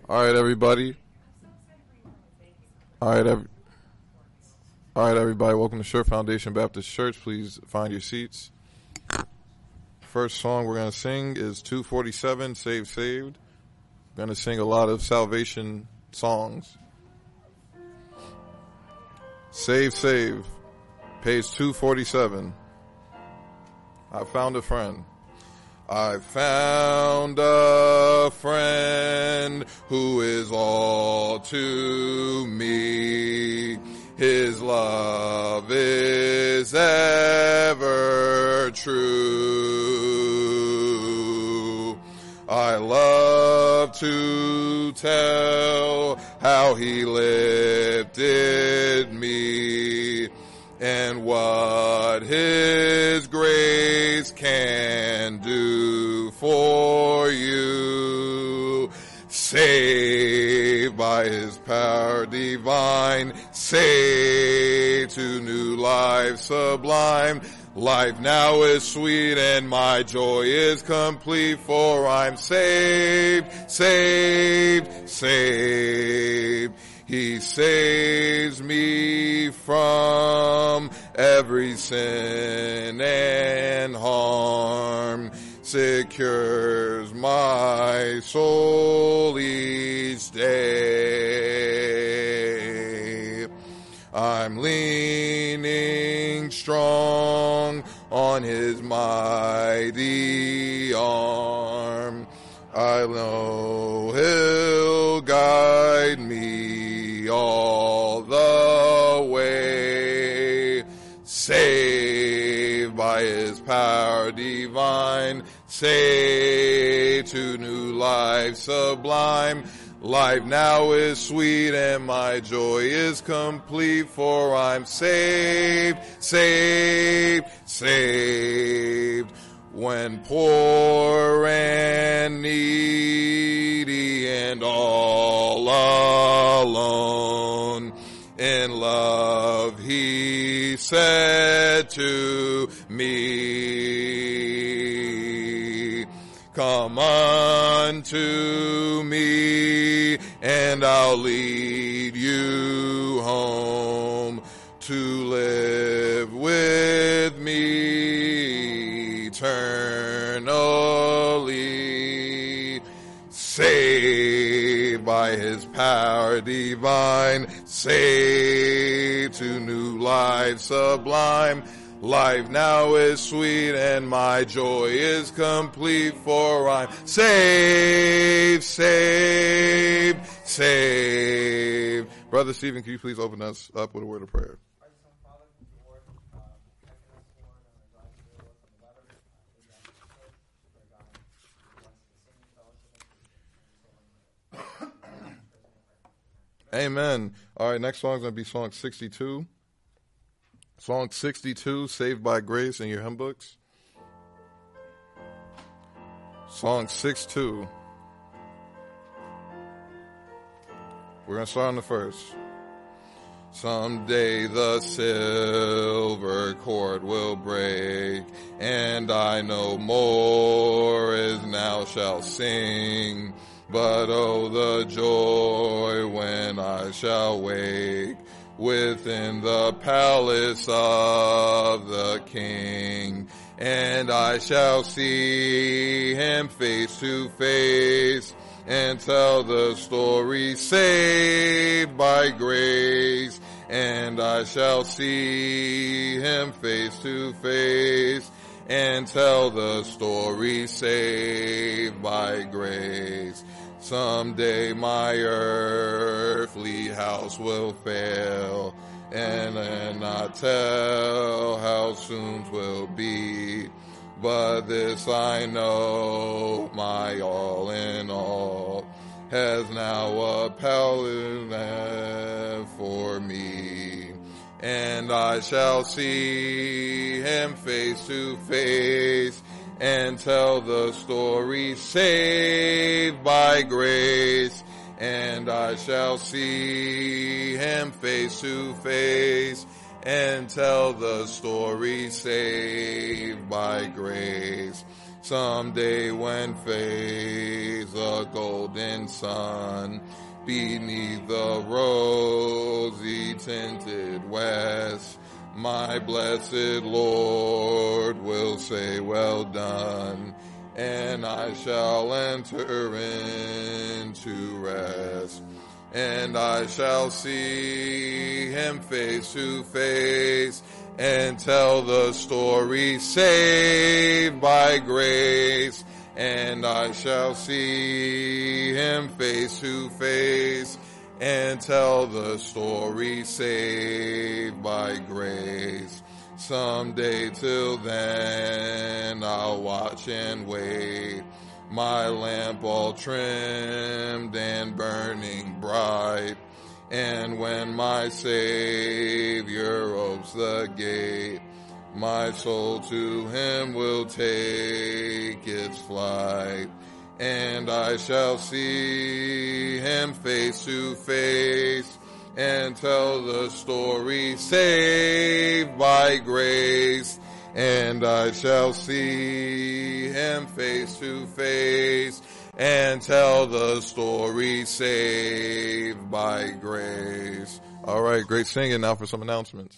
All right, everybody. All right, everybody. Welcome to Sure Foundation Baptist Church. Please find your seats. First song we're going to sing is 247, Saved, Saved. We're going to sing a lot of salvation songs. Save, save. Page 247. I found a friend. I found a friend who is all to me. His love is ever true. I love to tell how he lifted me and what his grace can do for you. Saved by his power divine, saved to new life sublime. Life now is sweet and my joy is complete, for I'm saved, saved, saved. He saves me from every sin and harm, secures my soul each day. I'm leaning strong on his mighty arm. I know he'll guide me all the way. Saved by his power divine, saved to new life sublime. Life now is sweet and my joy is complete, for I'm saved, saved, saved. When poor and needy and all alone, in love he said to me, come unto me and I'll lead you home to live with me eternally. Saved by his power divine, saved to new life sublime. Life now is sweet and my joy is complete, for I'm saved, saved, saved. Brother Stephen, can you please open us up with a word of prayer? Amen. All right, next song is going to be song 62. Song 62, Saved by Grace, in your hymn books. Song 62. We're going to start on the first. Someday the silver cord will break, and I no more as now shall sing. But oh, the joy when I shall wake within the palace of the King, and I shall see him face to face and tell the story, saved by grace. And I shall see him face to face and tell the story, saved by grace. Someday my earthly house will fail, and not tell how soon 'twill be. But this I know, my all in all has now a palace for me. And I shall see him face to face and tell the story, saved by grace. And I shall see him face to face and tell the story, saved by grace. Someday when faith raise a golden sun beneath the rosy tinted west. My blessed Lord will say, well done, and I shall enter into rest. And I shall see him face to face and tell the story saved by grace. And I shall see him face to face and tell the story saved by grace. Someday till then I'll watch and wait, my lamp all trimmed and burning bright. And when my Savior opens the gate, my soul to him will take its flight. And I shall see him face to face and tell the story saved by grace. And I shall see him face to face and tell the story saved by grace. All right, great singing. Now for some announcements.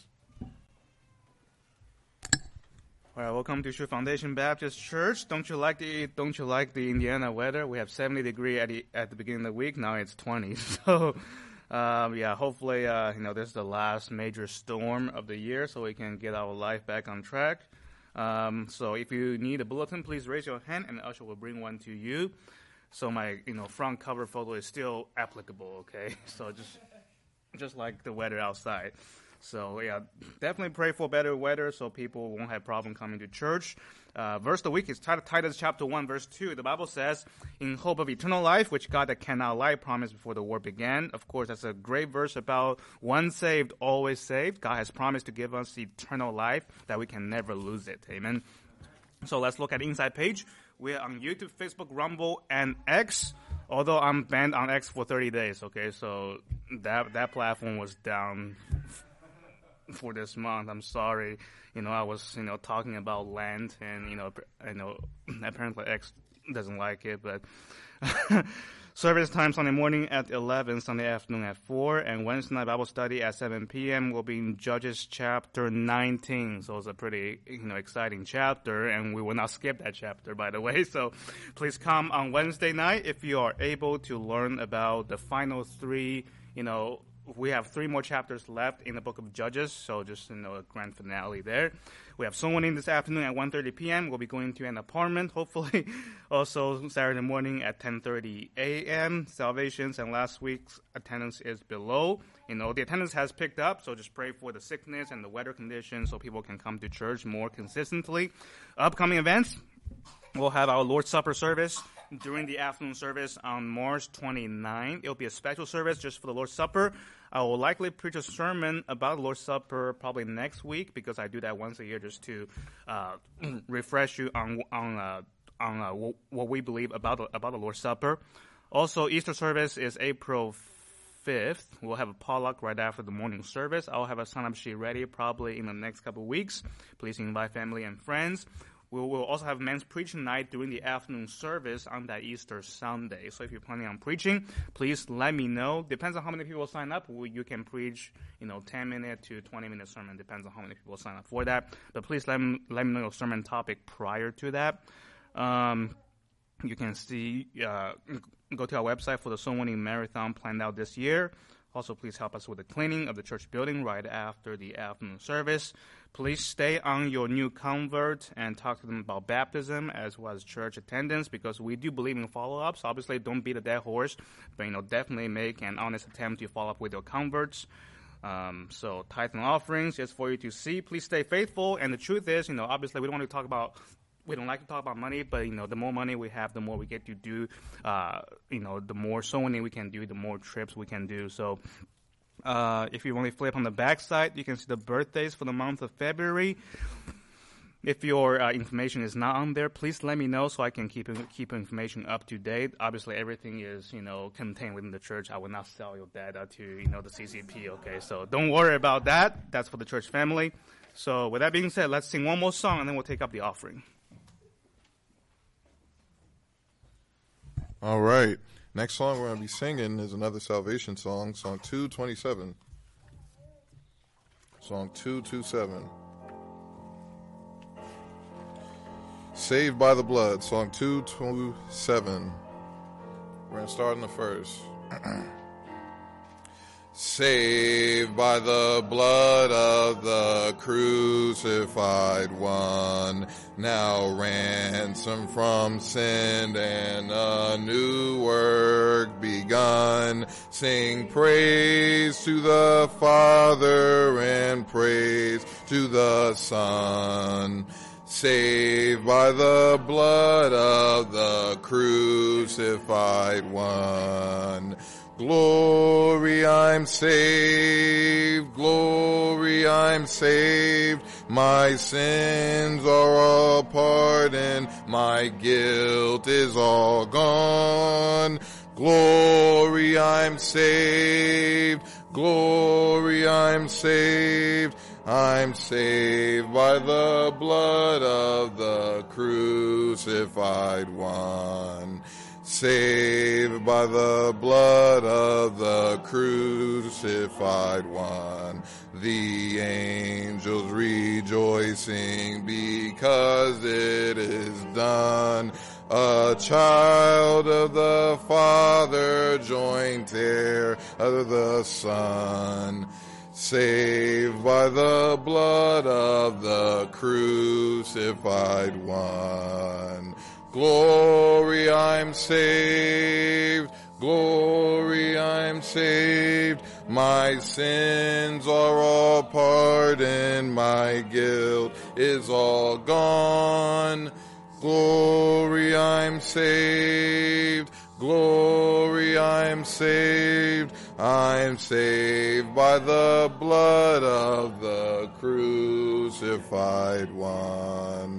All right, welcome to Shu Foundation Baptist Church. Don't you like the Indiana weather? We have 70 degrees at the beginning of the week. Now it's 20. So, hopefully, this is the last major storm of the year, so we can get our life back on track. So if you need a bulletin, please raise your hand, and the usher will bring one to you. So my, front cover photo is still applicable. Okay, so just like the weather outside. So, definitely pray for better weather so people won't have problem coming to church. Verse of the week is Titus chapter 1, verse 2. The Bible says, in hope of eternal life, which God that cannot lie promised before the world began. Of course, that's a great verse about once saved, always saved. God has promised to give us eternal life, that we can never lose it. Amen. So let's look at the inside page. We're on YouTube, Facebook, Rumble, and X. Although I'm banned on X for 30 days, okay? So that platform was down for this month. I'm sorry. I was, talking about land, and, apparently X doesn't like it, but service time Sunday morning at 11, Sunday afternoon at 4, and Wednesday night Bible study at 7 p.m. will be in Judges chapter 19. So it's a pretty, exciting chapter, and we will not skip that chapter, by the way. So please come on Wednesday night if you are able to learn about the final three, we have 3 more chapters left in the book of Judges, so just, a grand finale there. We have someone in this afternoon at 1:30 p.m. We'll be going to an apartment, hopefully. Also, Saturday morning at 10:30 a.m. Salvations, and last week's attendance is below. The attendance has picked up, so just pray for the sickness and the weather conditions so people can come to church more consistently. Upcoming events, we'll have our Lord's Supper service during the afternoon service on March 29th. It'll be a special service just for the Lord's Supper. I will likely preach a sermon about the Lord's Supper probably next week, because I do that once a year just to refresh you on what we believe about the Lord's Supper. Also, Easter service is April 5th. We'll have a potluck right after the morning service. I'll have a sign-up sheet ready probably in the next couple of weeks. Please invite family and friends. We will also have men's preaching night during the afternoon service on that Easter Sunday. So if you're planning on preaching, please let me know. Depends on how many people sign up. You can preach, 10-minute to 20-minute sermon. Depends on how many people sign up for that. But please let me know your sermon topic prior to that. You can see, go to our website for the soul winning marathon planned out this year. Also, please help us with the cleaning of the church building right after the afternoon service. Please stay on your new convert and talk to them about baptism as well as church attendance, because we do believe in follow-ups. Obviously, don't beat a dead horse, but definitely make an honest attempt to follow up with your converts. So tithe and offerings is for you to see. Please stay faithful. And the truth is, obviously we don't like to talk about money, but, the more money we have, the more we get to do, the more sewing we can do, the more trips we can do. So, if you only flip on the back side, you can see the birthdays for the month of February. If your information is not on there, please let me know so I can keep information up to date. Obviously, everything is, contained within the church. I will not sell your data to, the CCP, okay? So don't worry about that. That's for the church family. So with that being said, let's sing one more song, and then we'll take up the offering. All right. Next song we're going to be singing is another salvation song, song 227. Song 227. Saved by the Blood, song 227. We're going to start in the first. Saved by the blood of the crucified one, now ransomed from sin and a new work begun. Sing praise to the Father and praise to the Son. Saved by the blood of the crucified one. Glory, I'm saved. Glory, I'm saved. My sins are all pardoned. My guilt is all gone. Glory, I'm saved. Glory, I'm saved. I'm saved by the blood of the crucified one. Saved by the blood of the crucified one. The angels rejoicing because it is done. A child of the Father, joint heir of the Son. Saved by the blood of the crucified one. Glory, I'm saved. Glory, I'm saved. My sins are all pardoned. My guilt is all gone. Glory, I'm saved. Glory, I'm saved. I'm saved by the blood of the crucified one.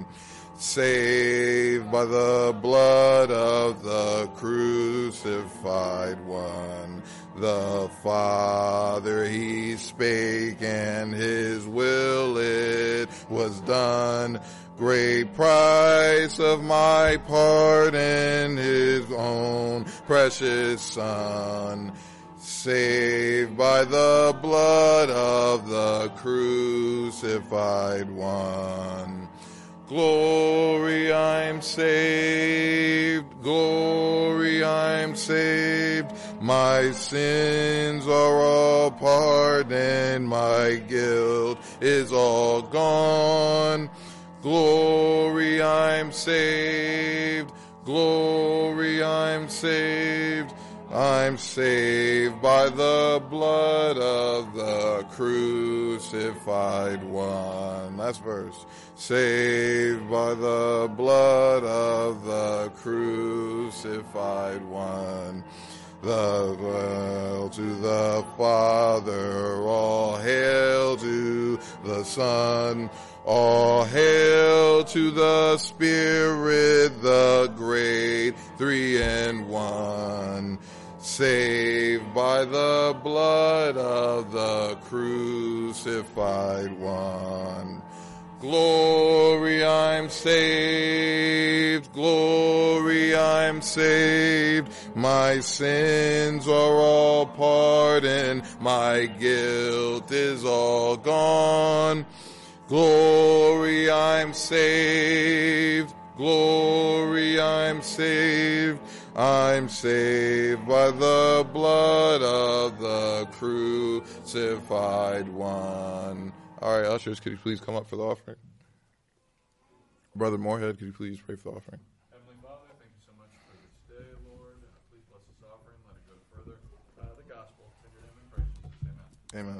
Saved by the blood of the crucified one. The Father, he spake, and his will it was done. Great price of my pardon, his own precious Son. Saved by the blood of the crucified one. Glory, I'm saved. Glory, I'm saved. My sins are all pardoned. My guilt is all gone. Glory, I'm saved. Glory, I'm saved. I'm saved by the blood of the crucified one. Last verse. Saved by the blood of the crucified one. The hail to the Father, all hail to the Son, all hail to the Spirit, the great three in one. Saved by the blood of the crucified one. Glory, I'm saved. Glory, I'm saved. My sins are all pardoned. My guilt is all gone. Glory, I'm saved. Glory, I'm saved. I'm saved by the blood of the crucified one. All right, ushers, could you please come up for the offering? Brother Moorhead, could you please pray for the offering? Heavenly Father, thank you so much for this day, Lord. Please bless this offering. Let it go further. The gospel. In your name we pray, Jesus. Amen. Amen.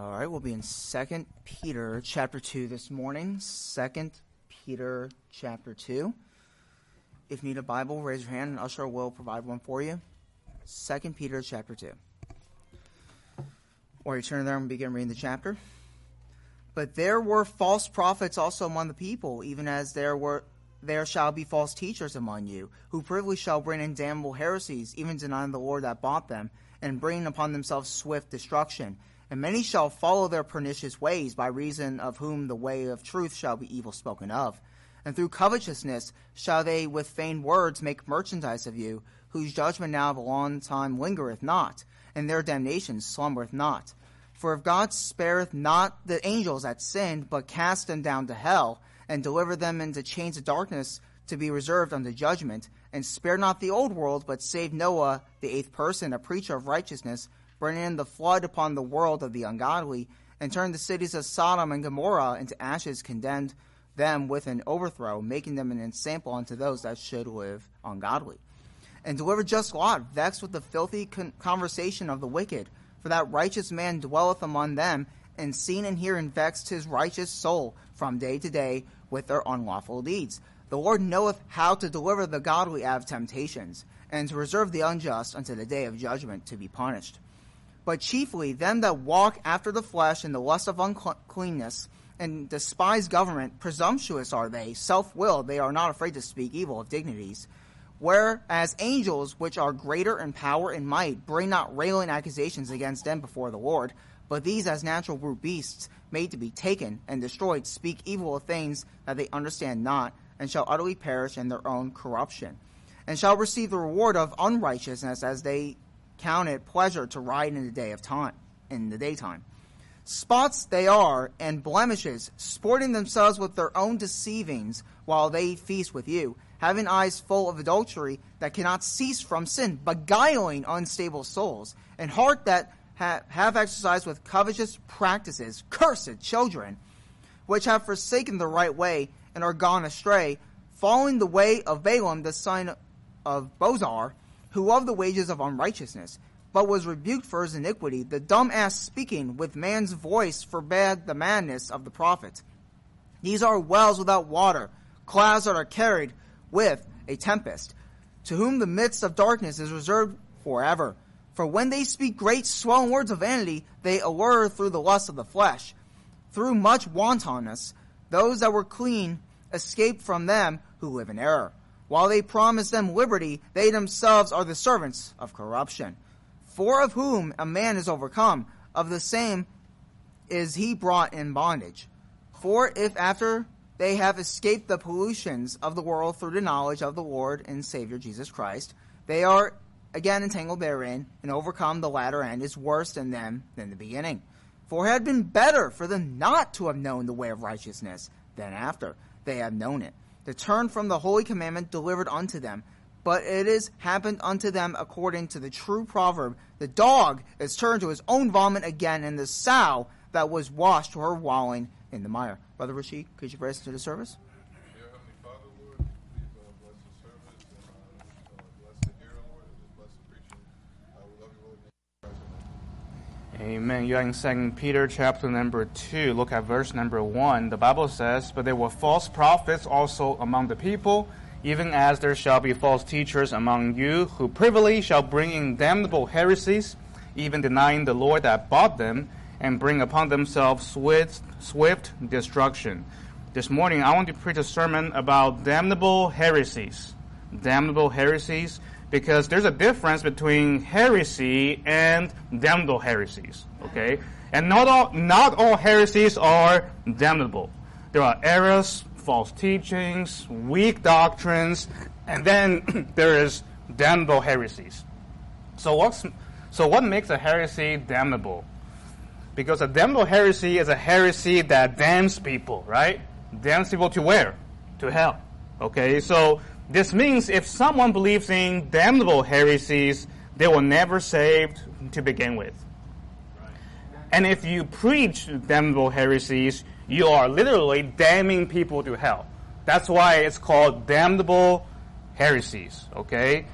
All right, we'll be in 2 Peter chapter 2 this morning. 2 Peter chapter 2. If you need a Bible, raise your hand and Usher will provide one for you. 2 Peter chapter 2. Or you turn there and begin reading the chapter. But there were false prophets also among the people, even as there shall be false teachers among you, who privily shall bring in damnable heresies, even denying the Lord that bought them, and bringing upon themselves swift destruction. And many shall follow their pernicious ways, by reason of whom the way of truth shall be evil spoken of. And through covetousness shall they with feigned words make merchandise of you, whose judgment now of a long time lingereth not, and their damnation slumbereth not. For if God spareth not the angels that sinned, but cast them down to hell, and delivered them into chains of darkness to be reserved unto judgment, and spared not the old world, but saved Noah, the eighth person, a preacher of righteousness, bringing in the flood upon the world of the ungodly, and turned the cities of Sodom and Gomorrah into ashes, condemned them with an overthrow, making them an ensample unto those that should live ungodly. And delivered just Lot, vexed with the filthy conversation of the wicked, for that righteous man dwelleth among them, and seen and hearing vexed his righteous soul from day to day with their unlawful deeds. The Lord knoweth how to deliver the godly out of temptations, and to reserve the unjust unto the day of judgment to be punished. But chiefly them that walk after the flesh in the lust of uncleanness, and despise government, presumptuous are they, self-willed, they are not afraid to speak evil of dignities. Whereas angels, which are greater in power and might, bring not railing accusations against them before the Lord, but these as natural brute beasts, made to be taken and destroyed, speak evil of things that they understand not, and shall utterly perish in their own corruption, and shall receive the reward of unrighteousness, as they count it pleasure to ride in the daytime. Spots they are, and blemishes, sporting themselves with their own deceivings, while they feast with you, having eyes full of adultery that cannot cease from sin, beguiling unstable souls, and heart that have exercised with covetous practices, cursed children, which have forsaken the right way, and are gone astray, following the way of Balaam the son of Bozar, who loved the wages of unrighteousness, but was rebuked for his iniquity. The dumb ass speaking with man's voice forbade the madness of the prophet. These are wells without water, clouds that are carried with a tempest, to whom the midst of darkness is reserved forever. For when they speak great swelling words of vanity, they allure through the lust of the flesh. Through much wantonness, those that were clean escape from them who live in error. While they promise them liberty, they themselves are the servants of corruption. For of whom a man is overcome, of the same is he brought in bondage. For if after they have escaped the pollutions of the world through the knowledge of the Lord and Savior Jesus Christ, they are again entangled therein, and overcome, the latter end is worse in them than the beginning. For it had been better for them not to have known the way of righteousness than after they have known it, to turn from the holy commandment delivered unto them. But it is happened unto them according to the true proverb, the dog is turned to his own vomit again, and the sow that was washed to her wallowing in the mire. Brother Rishi, could you pray us into the service? Dear Heavenly Father, Lord, please bless the service and bless the hearer, Lord, and just bless the preaching. We love you, Lord. In Christ's name. Amen. You are in 2 Peter chapter number 2. Look at verse number 1. The Bible says, "But there were false prophets also among the people, even as there shall be false teachers among you, who privily shall bring in damnable heresies, even denying the Lord that bought them, and bring upon themselves swift destruction." This morning, I want to preach a sermon about damnable heresies. Damnable heresies, because there's a difference between heresy and damnable heresies. Okay, and not all heresies are damnable. There are errors, false teachings, weak doctrines, and then there is damnable heresies. So what makes a heresy damnable? Because a damnable heresy is a heresy that damns people, right? Damns people to where? To hell. Okay, so this means if someone believes in damnable heresies, they were never saved to begin with. And if you preach damnable heresies, you are literally damning people to hell. That's why it's called damnable heresies, okay?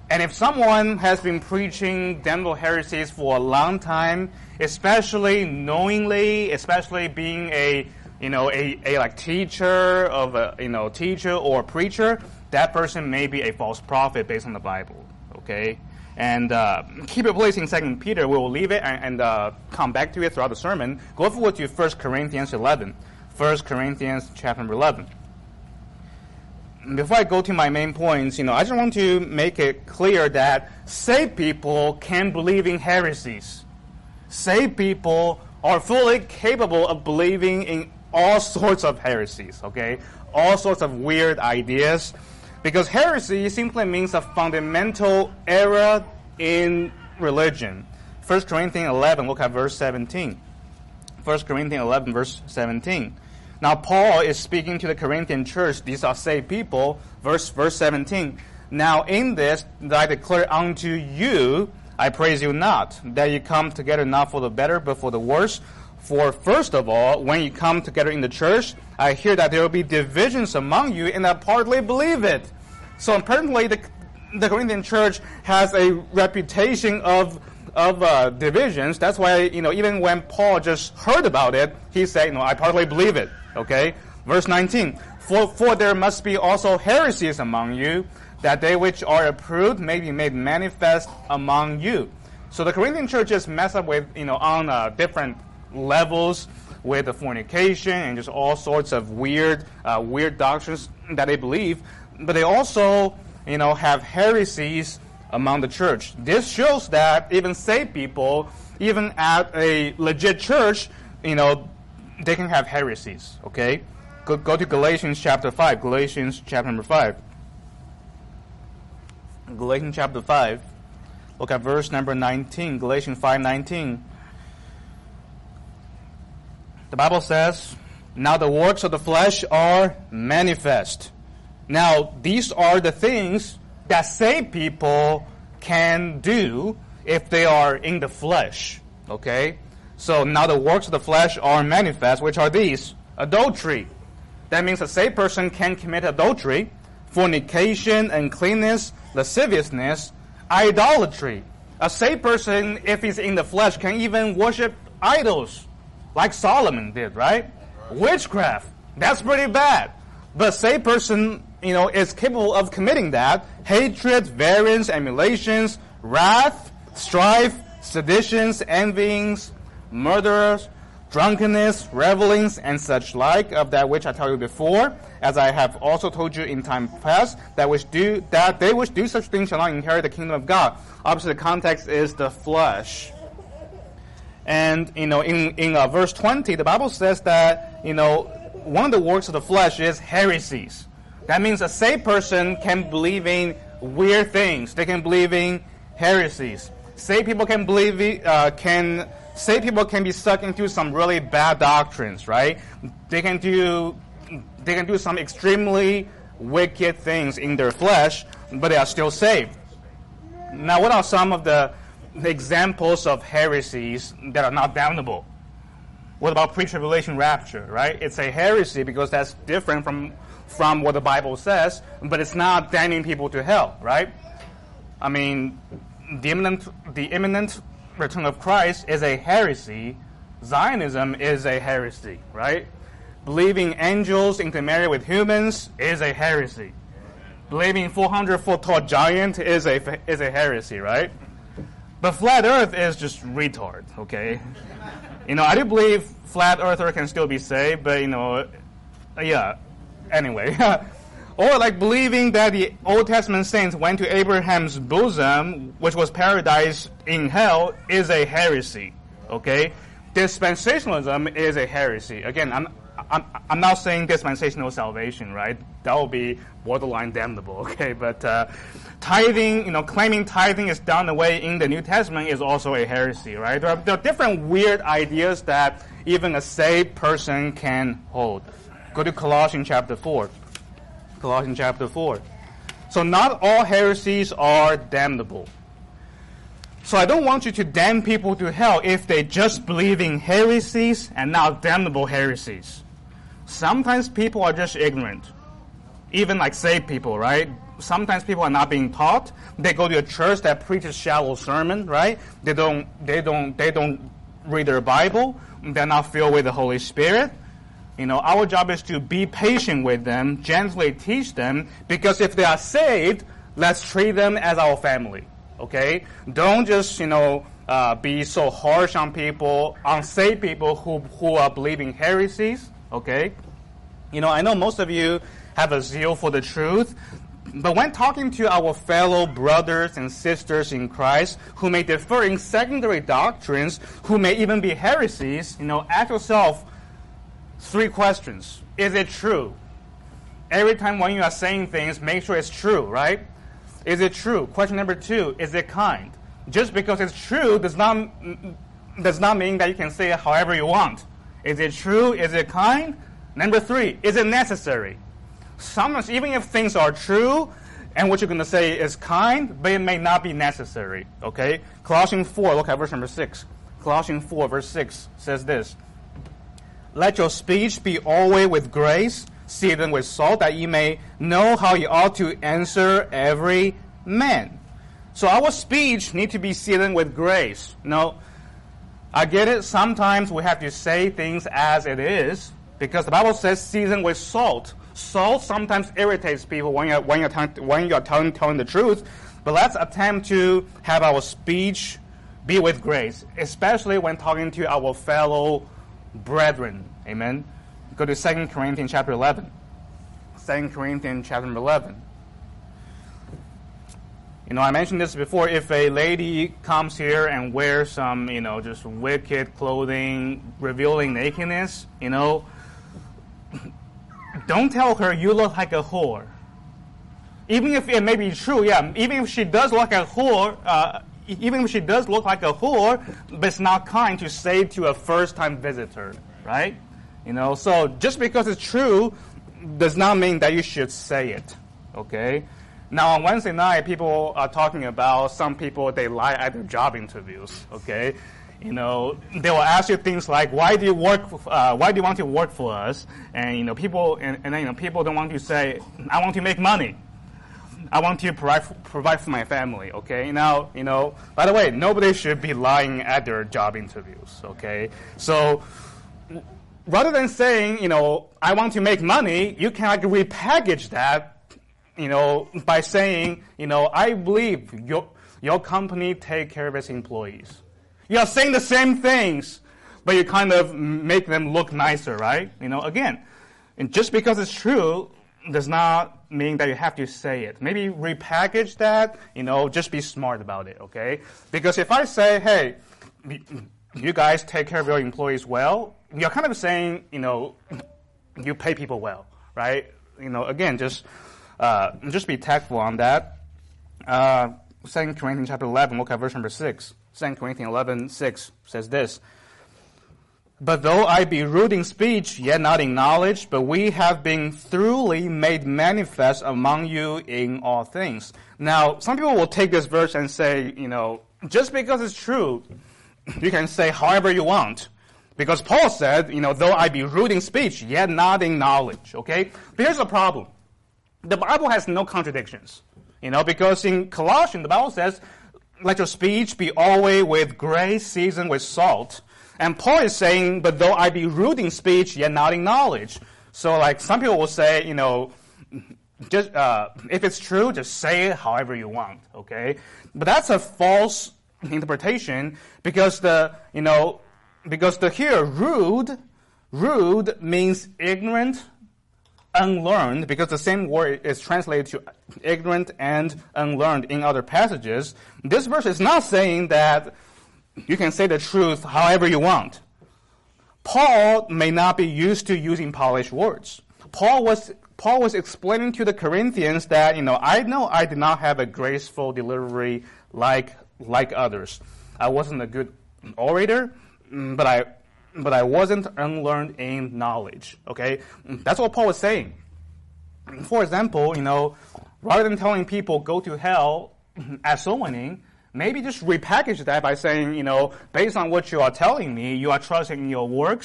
And if someone has been preaching damnable heresies for a long time, especially knowingly, especially being a like teacher of a teacher or preacher, that person may be a false prophet based on the Bible. Okay, and keep it placed in 2 Peter. We will leave it and come back to it throughout the sermon. Go forward to 1 Corinthians 11. 1 Corinthians chapter 11. Before I go to my main points, I just want to make it clear that saved people can believe in heresies. Saved people are fully capable of believing in all sorts of heresies, okay? All sorts of weird ideas. Because heresy simply means a fundamental error in religion. 1 Corinthians 11, look at verse 17. 1 Corinthians 11, verse 17. Now, Paul is speaking to the Corinthian church. These are saved people. Verse 17. Now, in this that I declare unto you, I praise you not, that you come together not for the better, but for the worse. For first of all, when you come together in the church, I hear that there will be divisions among you, and I partly believe it. So apparently, the Corinthian church has a reputation of divisions. That's why, even when Paul just heard about it, he said, I partly believe it. Okay? Verse 19. For there must be also heresies among you, that they which are approved may be made manifest among you. So the Corinthian churches mess up with, on different levels with the fornication and just all sorts of weird doctrines that they believe. But they also, have heresies among the church. This shows that even saved people, even at a legit church, they can have heresies, okay? Go to Galatians chapter 5. Galatians chapter number 5. Galatians chapter 5. Look at verse number 19. Galatians 5:19. The Bible says, now the works of the flesh are manifest. Now, these are the things that saved people can do if they are in the flesh. Okay? So now the works of the flesh are manifest, which are these. Adultery. That means a saved person can commit adultery, fornication, uncleanness, lasciviousness, idolatry. A saved person, if he's in the flesh, can even worship idols, like Solomon did, right? Witchcraft. That's pretty bad. But a saved person, is capable of committing that. Hatred, variance, emulations, wrath, strife, seditions, envyings, murderers, drunkenness, revelings, and such like, of that which I told you before, as I have also told you in time past, that they which do such things shall not inherit the kingdom of God. Obviously, the context is the flesh. And, in verse 20, the Bible says that, one of the works of the flesh is heresies. That means a saved person can believe in weird things. They can believe in heresies. Saved people can be sucked into some really bad doctrines, right? They can do some extremely wicked things in their flesh, but they are still saved. Now, what are some of the examples of heresies that are not damnable? What about pre-tribulation rapture, right? It's a heresy because that's different from what the Bible says, but it's not damning people to hell, right? I mean, the imminent return of Christ is a heresy. Zionism is a heresy, right? Believing angels intermarry with humans is a heresy. Believing 400-foot tall giant is a heresy, right? But flat Earth is just retard, okay? I do believe flat earther can still be saved, but yeah. Anyway, or like believing that the Old Testament saints went to Abraham's bosom, which was paradise in hell, is a heresy. Okay, dispensationalism is a heresy. Again, I'm not saying dispensational salvation, right? That will be borderline damnable. Okay, but tithing, claiming tithing is done away in the New Testament is also a heresy, right? There are different weird ideas that even a saved person can hold. Go to Colossians chapter 4. Colossians chapter 4. So not all heresies are damnable. So I don't want you to damn people to hell if they just believe in heresies and not damnable heresies. Sometimes people are just ignorant. Even like saved people, right? sometimes people are not being taught. They go to a church that preaches shallow sermon, right? They don't read their Bible. They're not filled with the Holy Spirit. Our job is to be patient with them, gently teach them, because if they are saved, let's treat them as our family, okay? Don't just, be so harsh on people, unsaved people who are believing heresies, okay? I know most of you have a zeal for the truth, but when talking to our fellow brothers and sisters in Christ who may differ in secondary doctrines, who may even be heresies, ask yourself 3 questions. Is it true? Every time when you are saying things, make sure it's true, right? Is it true? Question number 2, is it kind? Just because it's true does not mean that you can say it however you want. Is it true? Is it kind? Number 3, is it necessary? Sometimes, even if things are true, and what you're going to say is kind, but it may not be necessary, okay? Colossians 4, look at verse number 6. Colossians 4, verse 6 says this. Let your speech be always with grace, seasoned with salt, that ye may know how ye ought to answer every man. So our speech need to be seasoned with grace. I get it. Sometimes we have to say things as it is, because the Bible says seasoned with salt. Salt sometimes irritates people when you're telling the truth. But let's attempt to have our speech be with grace, especially when talking to our fellow brethren. Amen. Go to 2 Corinthians chapter 11. 2 Corinthians chapter 11. I mentioned this before. If a lady comes here and wears some, just wicked clothing, revealing nakedness, don't tell her you look like a whore. Even if it may be true, even if she does look like a whore, but it's not kind to say to a first-time visitor, right? So just because it's true does not mean that you should say it, okay? Now, on Wednesday night, people are talking about some people, they lie at their job interviews, okay? They will ask you things like, why do you want to work for us? And, people don't want to say, I want to make money. I want to provide for my family, okay? Now, by the way, nobody should be lying at their job interviews, okay? So, rather than saying, I want to make money, you can repackage that, by saying, I believe your company take care of its employees. You are saying the same things, but you kind of make them look nicer, right? Again, and just because it's true does not mean that you have to say it. Maybe repackage that, just be smart about it, okay? Because if I say, hey, you guys take care of your employees well, you're kind of saying, you pay people well, right? Again, just be tactful on that. 2 Corinthians chapter 11, look at verse number 6. 2 Corinthians 11:6 says this. But though I be rude in speech, yet not in knowledge, but we have been thoroughly made manifest among you in all things. Now, some people will take this verse and say, just because it's true, you can say however you want. Because Paul said, though I be rude in speech, yet not in knowledge, okay? But here's the problem. The Bible has no contradictions, because in Colossians, the Bible says, let your speech be always with grace, seasoned with salt. And Paul is saying, but though I be rude in speech, yet not in knowledge. So some people will say, just if it's true, just say it however you want, okay? But that's a false interpretation, because here rude means ignorant, unlearned, because the same word is translated to ignorant and unlearned in other passages. This verse is not saying that you can say the truth however you want. Paul may not be used to using polished words. Paul was explaining to the Corinthians that, I know I did not have a graceful delivery like others. I wasn't a good orator, but I wasn't unlearned in knowledge, okay? That's what Paul was saying. For example, rather than telling people go to hell at soul winning, maybe just repackage that by saying, based on what you are telling me, you are trusting in your works,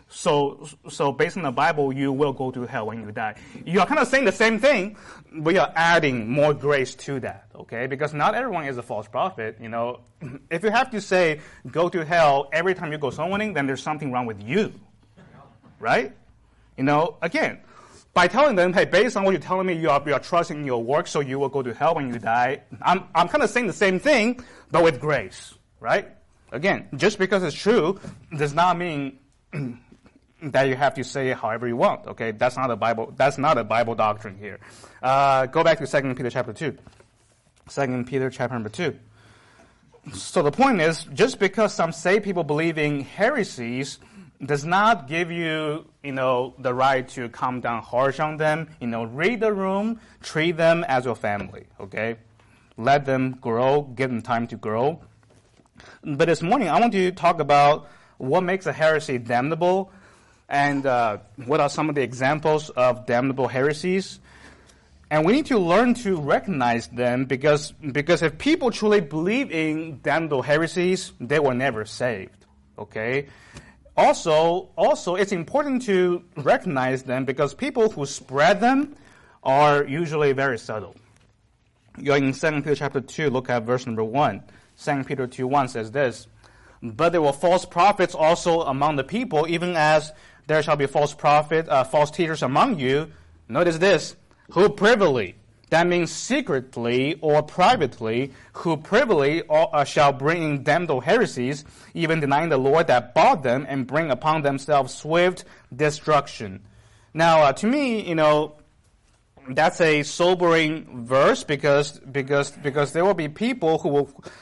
So based on the Bible, you will go to hell when you die. You are kind of saying the same thing, but you're adding more grace to that, okay? Because not everyone is a false prophet, you know. If you have to say, go to hell every time you go soul winning, then there's something wrong with you, right? You know, again, by telling them, hey, based on what you're telling me, you are trusting in your work, so you will go to hell when you die. I'm kind of saying the same thing, but with grace, right? Again, just because it's true does not mean that you have to say it however you want. Okay, that's not a Bible. That's not a Bible doctrine here. Go back to 2 Peter chapter 2. 2 Peter chapter number 2. So the point is, just because some saved people believing heresies does not give you, the right to come down harsh on them. Read the room, treat them as your family. Okay, let them grow, give them time to grow. But this morning, I want to talk about what makes a heresy damnable. And what are some of the examples of damnable heresies? And we need to learn to recognize them because if people truly believe in damnable heresies, they were never saved. Okay? Also, it's important to recognize them because people who spread them are usually very subtle. Going in 2 Peter chapter 2, look at verse number 1. 2 Peter 2:1 says this, "But there were false prophets also among the people, even as there shall be false teachers among you." Notice this, "who privily," that means secretly or privately, "who privily shall bring in damnable heresies, even denying the Lord that bought them, and bring upon themselves swift destruction." Now, to me, that's a sobering verse because there will be people who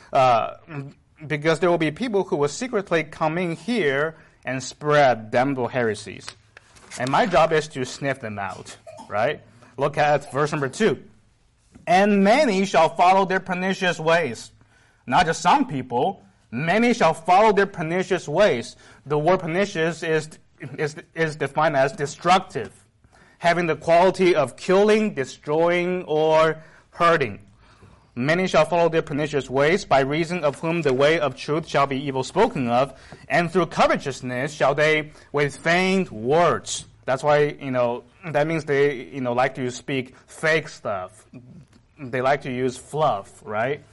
will secretly come in here and spread damnable heresies. And my job is to sniff them out, right? Look at verse number 2. "And many shall follow their pernicious ways." Not just some people, many shall follow their pernicious ways. The word pernicious is defined as destructive, having the quality of killing, destroying, or hurting. "Many shall follow their pernicious ways, by reason of whom the way of truth shall be evil spoken of, and through covetousness shall they with feigned words." That's why, that means they, like to speak fake stuff. They like to use fluff, right?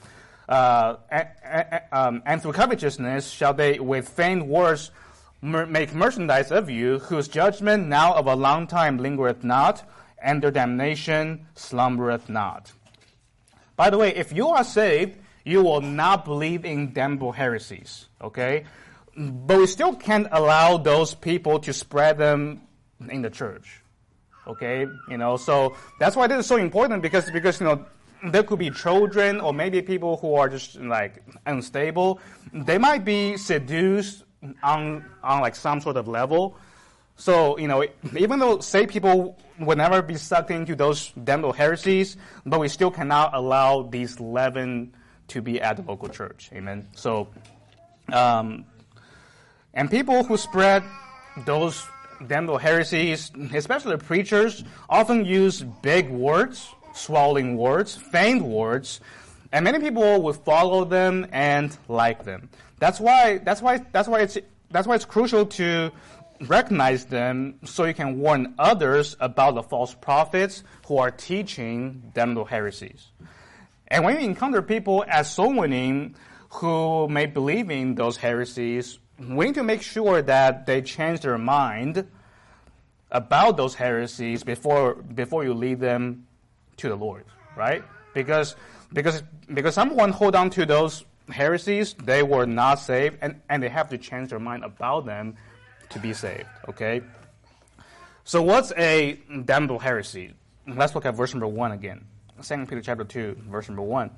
And through covetousness shall they with feigned words make merchandise of you, whose judgment now of a long time lingereth not, and their damnation slumbereth not. By the way, if you are saved, you will not believe in damnable heresies, okay? But we still can't allow those people to spread them in the church, okay? So that's why this is so important because there could be children or maybe people who are just like unstable. They might be seduced on like some sort of level. So, even though saved people would never be sucked into those damnable heresies, but we still cannot allow these leaven to be at the local church. Amen. So, and people who spread those damnable heresies, especially preachers, often use big words, swallowing words, feigned words, and many people will follow them and like them. That's why it's crucial to recognize them so you can warn others about the false prophets who are teaching damnable heresies. And when you encounter people at soul winning who may believe in those heresies, we need to make sure that they change their mind about those heresies before you lead them to the Lord, right? Because someone hold on to those heresies, they were not saved, and they have to change their mind about them to be saved, okay? So what's a damnable heresy? Let's look at verse number 1 again. 2 Peter chapter 2, verse number 1.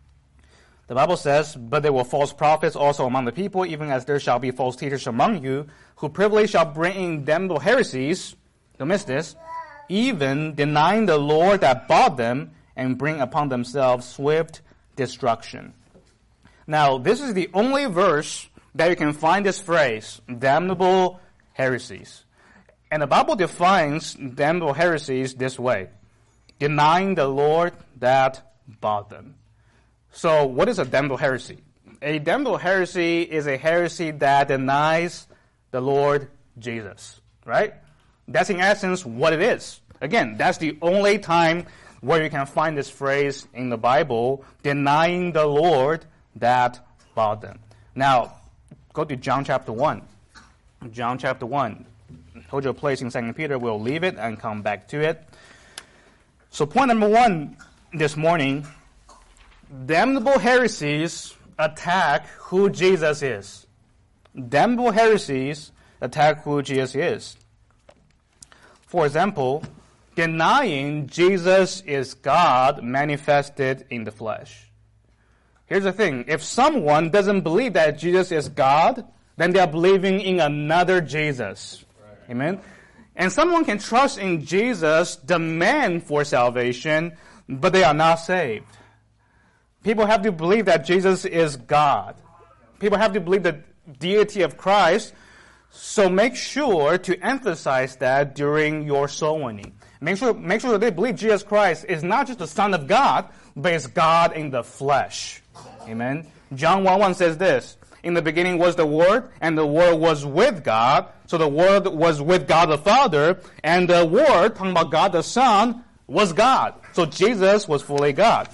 The Bible says, "But there were false prophets also among the people, even as there shall be false teachers among you, who privily shall bring in damnable heresies," don't miss this, "even denying the Lord that bought them, and bring upon themselves swift destruction." Now, this is the only verse that you can find this phrase, damnable heresies. And the Bible defines damnable heresies this way, denying the Lord that bought them. So what is a damnable heresy? A damnable heresy is a heresy that denies the Lord Jesus, right? That's in essence what it is. Again, that's the only time where you can find this phrase in the Bible, denying the Lord that bought them. Now, go to John chapter 1. John chapter 1. Hold your place in 2 Peter. We'll leave it and come back to it. So point number 1 this morning, damnable heresies attack who Jesus is. Damnable heresies attack who Jesus is. For example, denying Jesus is God manifested in the flesh. Here's the thing. If someone doesn't believe that Jesus is God, then they are believing in another Jesus. Right. Amen? And someone can trust in Jesus, the man for salvation, but they are not saved. People have to believe that Jesus is God. People have to believe the deity of Christ. So make sure to emphasize that during your soul winning. Make sure that they believe Jesus Christ is not just the Son of God, but is God in the flesh. Amen. John 1:1 says this, in the beginning was the Word, and the Word was with God. So the Word was with God the Father, and the Word, talking about God the Son, was God. So Jesus was fully God.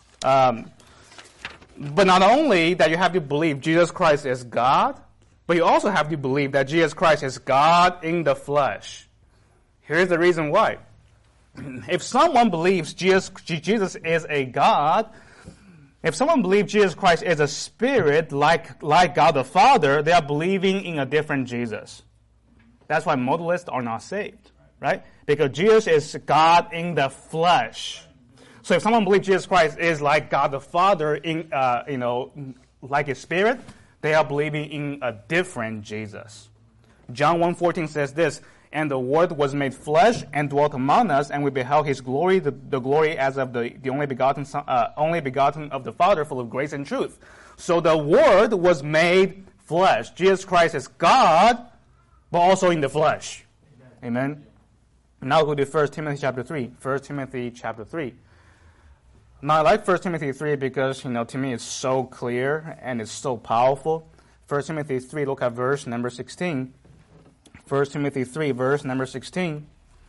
But not only that you have to believe Jesus Christ is God, but you also have to believe that Jesus Christ is God in the flesh. Here's the reason why. If someone believes Jesus is a God, if someone believes Jesus Christ is a spirit like God the Father, they are believing in a different Jesus. That's why modalists are not saved, right? Because Jesus is God in the flesh. So if someone believes Jesus Christ is like God the Father in like a spirit, they are believing in a different Jesus. John 1:14 says this, and the Word was made flesh and dwelt among us, and we beheld His glory, the glory as of the only begotten Son, only begotten of the Father, full of grace and truth. So the Word was made flesh. Jesus Christ is God, but also in the flesh. Amen. Now go to 1 Timothy chapter 3. 1 Timothy chapter 3. Now I like 1 Timothy 3 because, to me it's so clear and it's so powerful. 1 Timothy 3, look at verse number 16. 1 Timothy 3, verse number 16.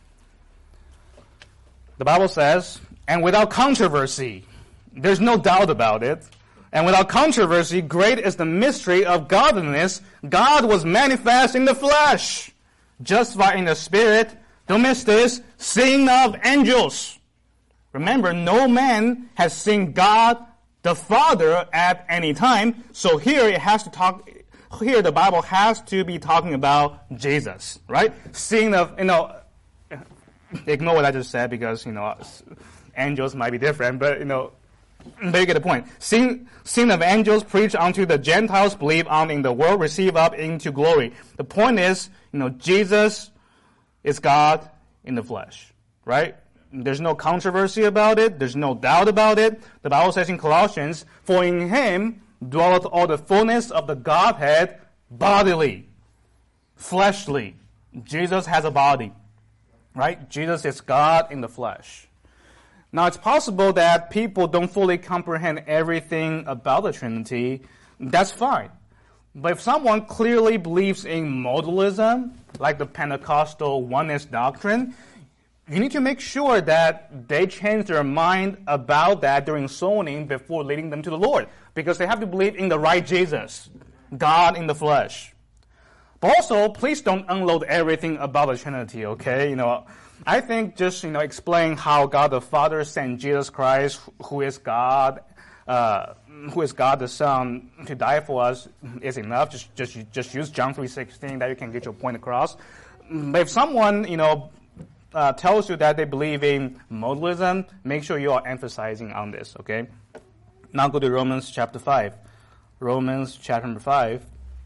The Bible says, and without controversy, there's no doubt about it, and without controversy, great is the mystery of godliness. God was manifest in the flesh, justified in the spirit, don't miss this, seen of angels. Remember, no man has seen God the Father at any time, so here the Bible has to be talking about Jesus, right? Seeing of, ignore what I just said because, angels might be different, but, you get the point. Seeing of angels preached unto the Gentiles, believe on in the world, receive up into glory. The point is, Jesus is God in the flesh, right? There's no controversy about it. There's no doubt about it. The Bible says in Colossians, for in Him dwelleth all the fullness of the Godhead bodily, fleshly. Jesus has a body, right? Jesus is God in the flesh. Now, it's possible that people don't fully comprehend everything about the Trinity. That's fine. But if someone clearly believes in modalism, like the Pentecostal oneness doctrine, you need to make sure that they change their mind about that during soul winning before leading them to the Lord. Because they have to believe in the right Jesus, God in the flesh. But also, please don't unload everything about the Trinity, okay? I think just, explain how God the Father sent Jesus Christ, who is God the Son, to die for us is enough. Just use John 3:16 that you can get your point across. But if someone, tells you that they believe in modalism, make sure you are emphasizing on this, okay? Now go to Romans chapter 5. Romans chapter number 5.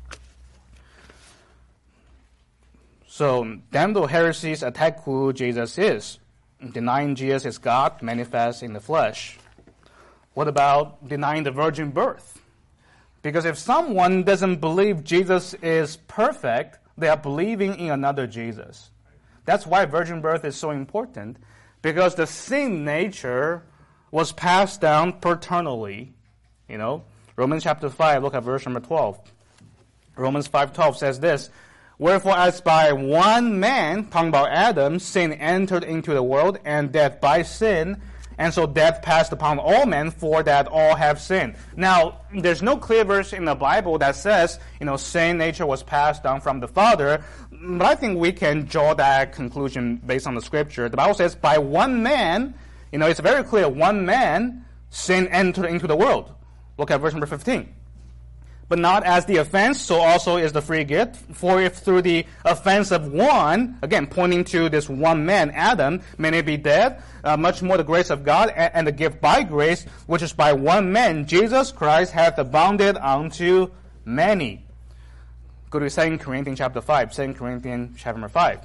So, damnable heresies attack who Jesus is. Denying Jesus is God, manifest in the flesh. What about denying the virgin birth? Because if someone doesn't believe Jesus is perfect, they are believing in another Jesus. That's why virgin birth is so important, because the sin nature was passed down paternally. Romans chapter 5, look at verse number 12. Romans 5:12 says this, Wherefore, as by one man, talking about Adam, sin entered into the world, and death by sin, and so death passed upon all men, for that all have sinned. Now, there's no clear verse in the Bible that says, sin nature was passed down from the Father, but I think we can draw that conclusion based on the Scripture. The Bible says, by one man, it's very clear, one man, sin entered into the world. Look at verse number 15. But not as the offense, so also is the free gift. For if through the offense of one, again pointing to this one man, Adam, many be dead, much more the grace of God and the gift by grace, which is by one man, Jesus Christ, hath abounded unto many. Go to 2 Corinthians chapter 5. 2 Corinthians chapter number 5.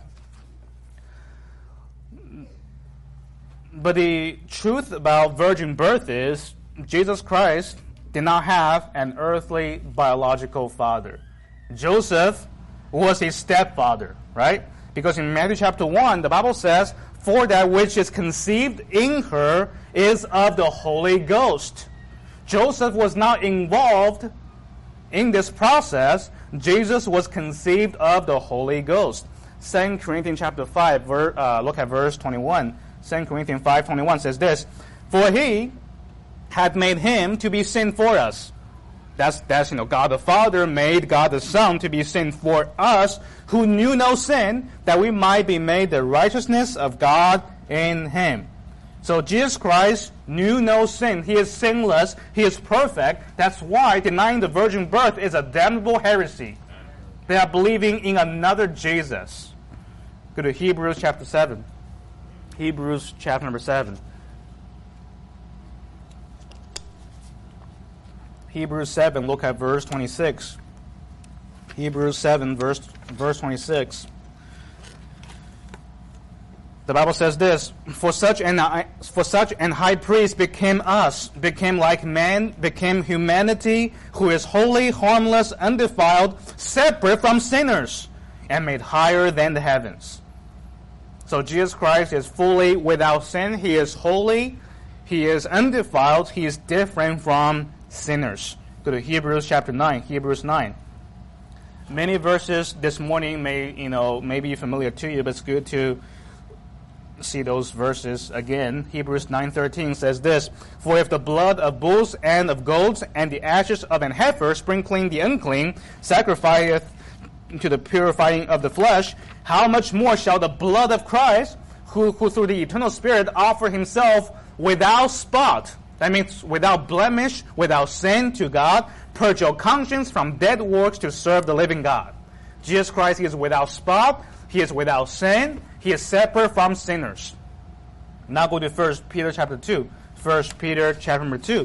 But the truth about virgin birth is Jesus Christ did not have an earthly biological father. Joseph was his stepfather, right? Because in Matthew chapter 1, the Bible says, for that which is conceived in her is of the Holy Ghost. Joseph was not involved in this process. Jesus was conceived of the Holy Ghost. 2 Corinthians chapter 5, look at verse 21. 2 Corinthians 5:21 says this, for he had made him to be sin for us. That's God the Father made God the Son to be sin for us, who knew no sin, that we might be made the righteousness of God in him. So Jesus Christ knew no sin. He is sinless. He is perfect. That's why denying the virgin birth is a damnable heresy. They are believing in another Jesus. Go to Hebrews chapter 7. Hebrews chapter number 7. Hebrews 7, look at verse 26. Hebrews 7, verse 26. The Bible says this, for such an high priest became like man, became humanity, who is holy, harmless, undefiled, separate from sinners, and made higher than the heavens. So Jesus Christ is fully without sin. He is holy. He is undefiled. He is different from sinners. Go to Hebrews chapter 9. Hebrews 9. Many verses this morning may be familiar to you, but it's good to see those verses again. Hebrews 9:13 says this, for if the blood of bulls and of goats and the ashes of an heifer sprinkling the unclean sacrificeth to the purifying of the flesh, how much more shall the blood of Christ, who through the eternal Spirit offer himself without spot, that means without blemish, without sin to God, purge your conscience from dead works to serve the living God. Jesus Christ is without spot. He is without sin. He is separate from sinners. Now go to 1 Peter chapter 2. 1 Peter chapter number 2.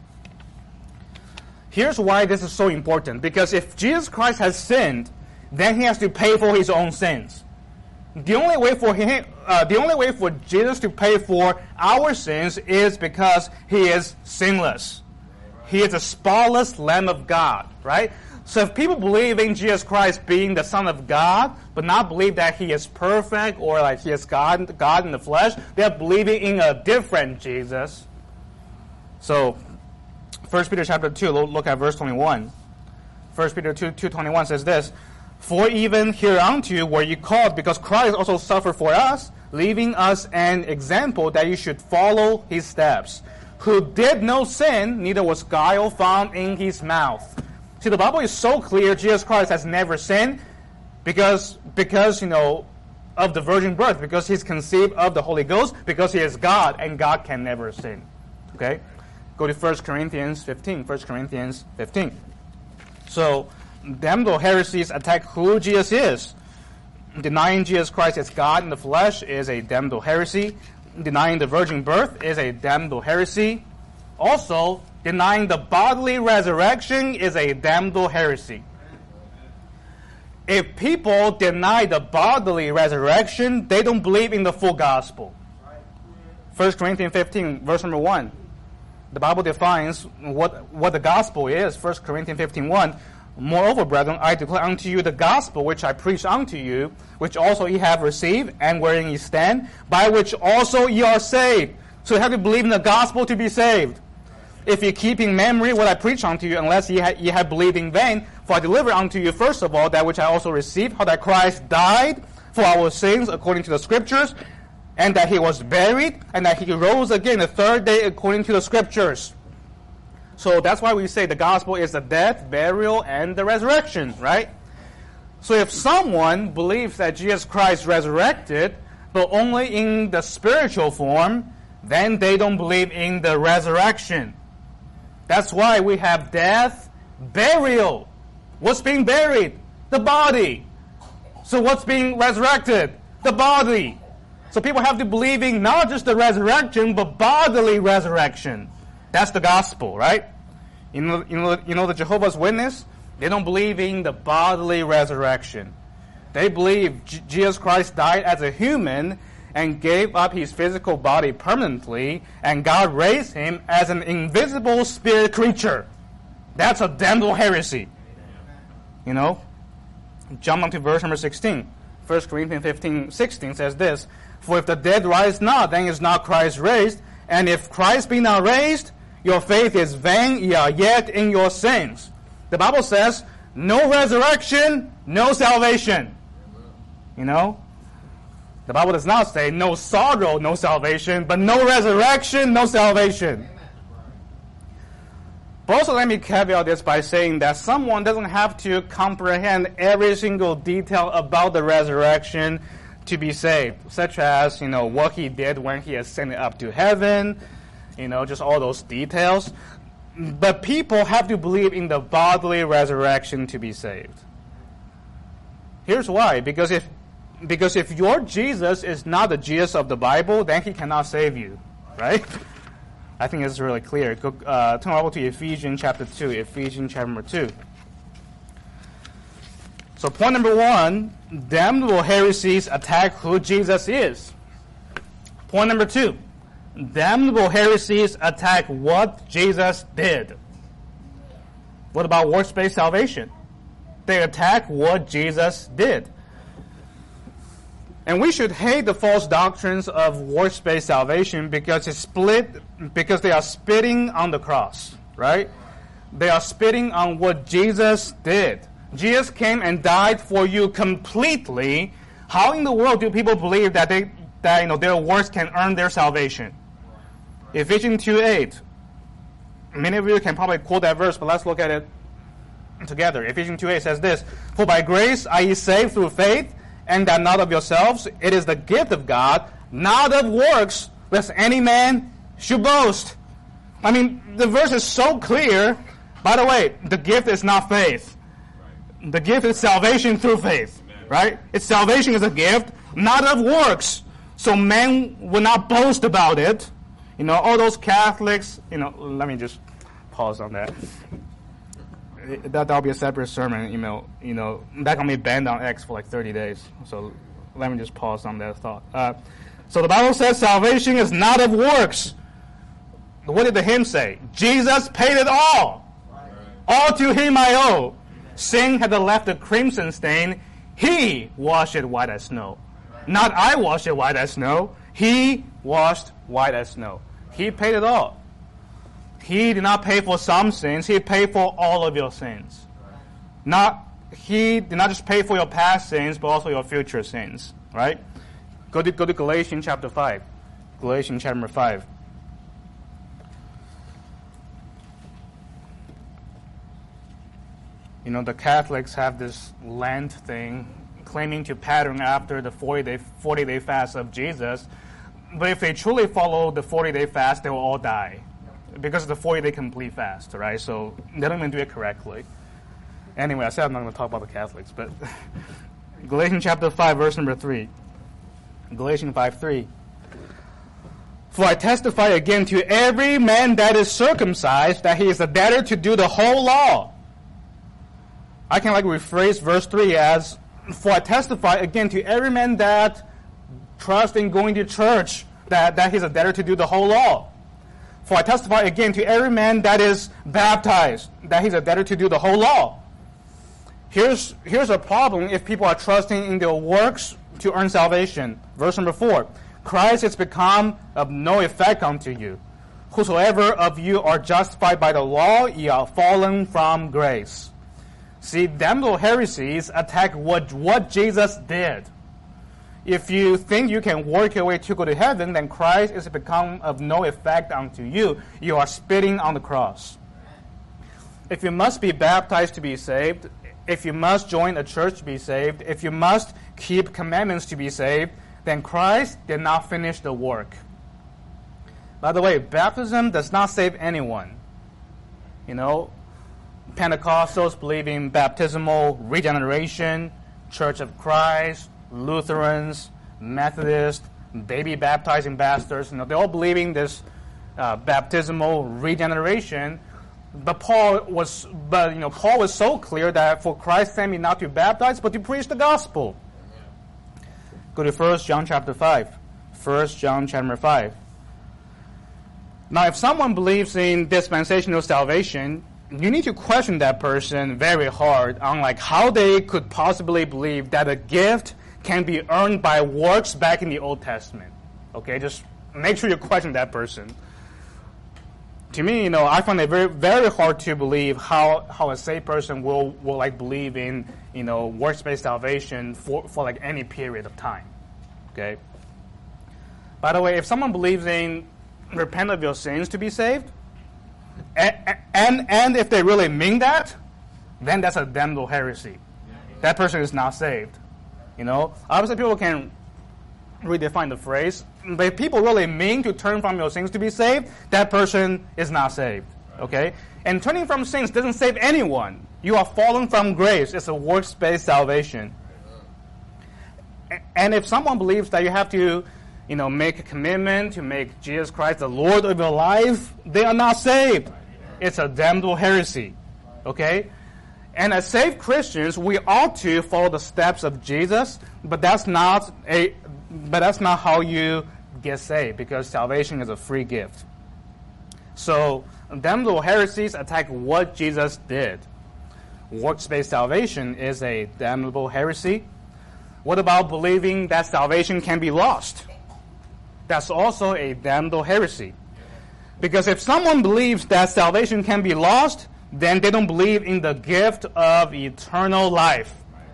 Here's why this is so important. Because if Jesus Christ has sinned, then he has to pay for his own sins. The only way for Jesus to pay for our sins is because he is sinless. He is a spotless Lamb of God, right? So if people believe in Jesus Christ being the Son of God, but not believe that he is perfect or like he is God in the flesh, they're believing in a different Jesus. So 1 Peter chapter 2, look at verse 21. 1 Peter 2:21 says this, for even hereunto were you called, because Christ also suffered for us, leaving us an example that you should follow his steps, who did no sin, neither was guile found in his mouth. See, the Bible is so clear, Jesus Christ has never sinned because of the virgin birth, because he's conceived of the Holy Ghost, because he is God, and God can never sin. Okay? Go to 1 Corinthians 15. 1 Corinthians 15. So, damnable heresies attack who Jesus is. Denying Jesus Christ as God in the flesh is a damnable heresy. Denying the virgin birth is a damnable heresy. Also, denying the bodily resurrection is a damnable heresy. If people deny the bodily resurrection, they don't believe in the full gospel. 1 Corinthians 15, verse number 1. The Bible defines what the gospel is. 1 Corinthians 15:1. Moreover, brethren, I declare unto you the gospel which I preach unto you, which also ye have received, and wherein ye stand, by which also ye are saved. So you have to believe in the gospel to be saved. if you keep in memory what I preach unto you, unless ye have believed in vain. For I delivered unto you first of all that which I also received, how that Christ died for our sins according to the Scriptures, and that he was buried, and that he rose again the third day according to the Scriptures. So that's why we say the gospel is the death, burial, and the resurrection, right? So if someone believes that Jesus Christ resurrected, but only in the spiritual form, then they don't believe in the resurrection. That's why we have death, burial. What's being buried? The body. So what's being resurrected? The body. So people have to believe in not just the resurrection, but bodily resurrection. That's the gospel, right? You know the Jehovah's Witness? They don't believe in the bodily resurrection. They believe Jesus Christ died as a human and gave up his physical body permanently, and God raised him as an invisible spirit creature. That's a damnable heresy. You know? Jump on to verse number 16. 1 Corinthians 15:16 says this, For if the dead rise not, then is not Christ raised. And if Christ be not raised, your faith is vain, ye are yet in your sins. The Bible says, no resurrection, no salvation. You know? The Bible does not say no sorrow, no salvation, but no resurrection, no salvation. But also let me caveat this by saying that someone doesn't have to comprehend every single detail about the resurrection to be saved, such as, what he did when he ascended up to heaven, just all those details. But people have to believe in the bodily resurrection to be saved. Here's why. Because if your Jesus is not the Jesus of the Bible, then he cannot save you, right? I think it's really clear. Go, turn over to Ephesians chapter 2. Ephesians chapter 2. So point number 1, damnable heresies attack who Jesus is. Point number 2, damnable heresies attack what Jesus did. What about works-based salvation? They attack what Jesus did. And we should hate the false doctrines of works-based salvation because they are spitting on the cross, right? They are spitting on what Jesus did. Jesus came and died for you completely. How in the world do people believe that their works can earn their salvation? Ephesians 2:8. Many of you can probably quote that verse, but let's look at it together. Ephesians 2:8 says this, For by grace are ye saved through faith, and that not of yourselves. It is the gift of God, not of works, lest any man should boast. I mean, the verse is so clear. By the way, the gift is not faith. The gift is salvation through faith, right? It's salvation is a gift, not of works. So men will not boast about it. All those Catholics, let me just pause on that. That'll be a separate sermon, that can be banned on X for like 30 days. So let me just pause on that thought. So the Bible says salvation is not of works. What did the hymn say? Jesus paid it all. All to him I owe. Sin had left a crimson stain. He washed it white as snow. Not I washed it white as snow. He washed white as snow. He paid it all. He did not pay for some sins. He paid for all of your sins. He did not just pay for your past sins, but also your future sins. Right? Go to Galatians chapter 5. Galatians chapter 5. The Catholics have this Lent thing, claiming to pattern after the 40-day fast of Jesus. But if they truly follow the 40-day fast, they will all die. Because of the 40-day complete fast, right? So they don't even do it correctly. Anyway, I said I'm not going to talk about the Catholics, but Galatians chapter 5, verse number 3. Galatians 5:3. For I testify again to every man that is circumcised that he is a debtor to do the whole law. I can rephrase verse 3 as, For I testify again to every man that trusts in going to church that he's a debtor to do the whole law. For I testify again to every man that is baptized, that he's a debtor to do the whole law. Here's a problem if people are trusting in their works to earn salvation. Verse number 4. Christ has become of no effect unto you. whosoever of you are justified by the law, ye are fallen from grace. See, damnable heresies attack what Jesus did. If you think you can work your way to go to heaven, then Christ is become of no effect unto you. You are spitting on the cross. If you must be baptized to be saved, if you must join a church to be saved, if you must keep commandments to be saved, then Christ did not finish the work. By the way, baptism does not save anyone. You know, Pentecostals believe in baptismal regeneration, Church of Christ, Lutherans, Methodists, baby baptizing pastors, they all believe in this baptismal regeneration. But Paul was so clear that for Christ sent me not to baptize, but to preach the gospel. Go to 1 John chapter 5. 1 John chapter 5. Now, if someone believes in dispensational salvation, you need to question that person very hard on how they could possibly believe that a gift can be earned by works back in the Old Testament. Okay, just make sure you question that person. To me, I find it very, very hard to believe how a saved person will believe in, works-based salvation for any period of time. Okay. By the way, if someone believes in repent of your sins to be saved, and if they really mean that, then that's a damnable heresy. That person is not saved. Obviously people can redefine the phrase, but if people really mean to turn from your sins to be saved, that person is not saved. Okay? And turning from sins doesn't save anyone. You are fallen from grace. It's a works-based salvation. And if someone believes that you have to, make a commitment to make Jesus Christ the Lord of your life, they are not saved. It's a damnable heresy. Okay? And as saved Christians, we ought to follow the steps of Jesus, but that's not how you get saved, because salvation is a free gift. So, damnable heresies attack what Jesus did. Works-based salvation is a damnable heresy. What about believing that salvation can be lost? That's also a damnable heresy. Because if someone believes that salvation can be lost, then they don't believe in the gift of eternal life.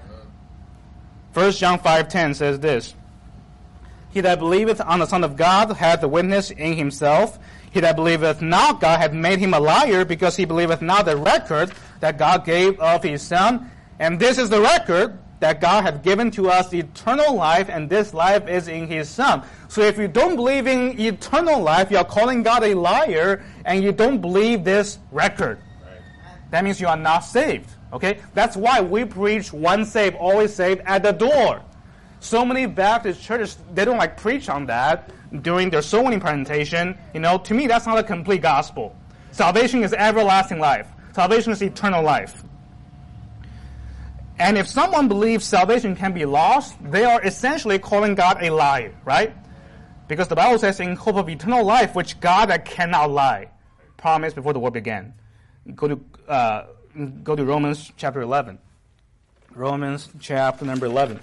1 John 5:10 says this: He that believeth on the Son of God hath the witness in himself. He that believeth not God hath made him a liar, because he believeth not the record that God gave of his Son. And this is the record, that God hath given to us eternal life, and this life is in his Son. So if you don't believe in eternal life, you are calling God a liar, and you don't believe this record. That means you are not saved. Okay? That's why we preach once saved, always saved at the door. So many Baptist churches, they don't preach on that during their soul winning presentation. To me, that's not a complete gospel. Salvation is everlasting life. Salvation is eternal life. And if someone believes salvation can be lost, they are essentially calling God a liar, right? Because the Bible says, in hope of eternal life, which God that cannot lie promised before the world began. Go to Romans chapter 11. Romans chapter number 11.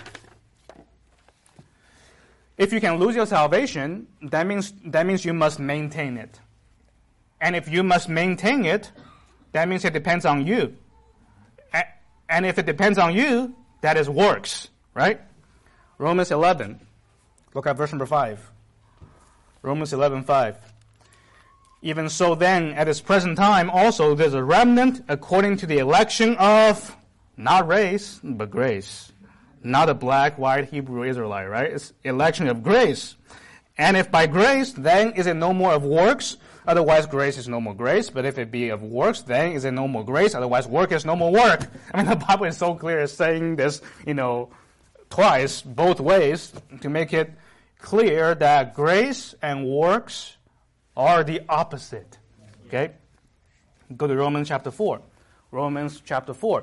If you can lose your salvation, that means you must maintain it. And if you must maintain it, that means it depends on you. And if it depends on you, that is works, right? Romans 11. Look at verse number 5. Romans 11:5. Even so then, at this present time also there's a remnant according to the election of, not race, but grace. Not a black, white, Hebrew, Israelite, right? It's election of grace. And if by grace, then is it no more of works? Otherwise, grace is no more grace. But if it be of works, then is it no more grace? Otherwise, work is no more work. The Bible is so clear, it's saying this, twice, both ways, to make it clear that grace and works are the opposite. Okay? Go to Romans chapter 4. Romans chapter 4.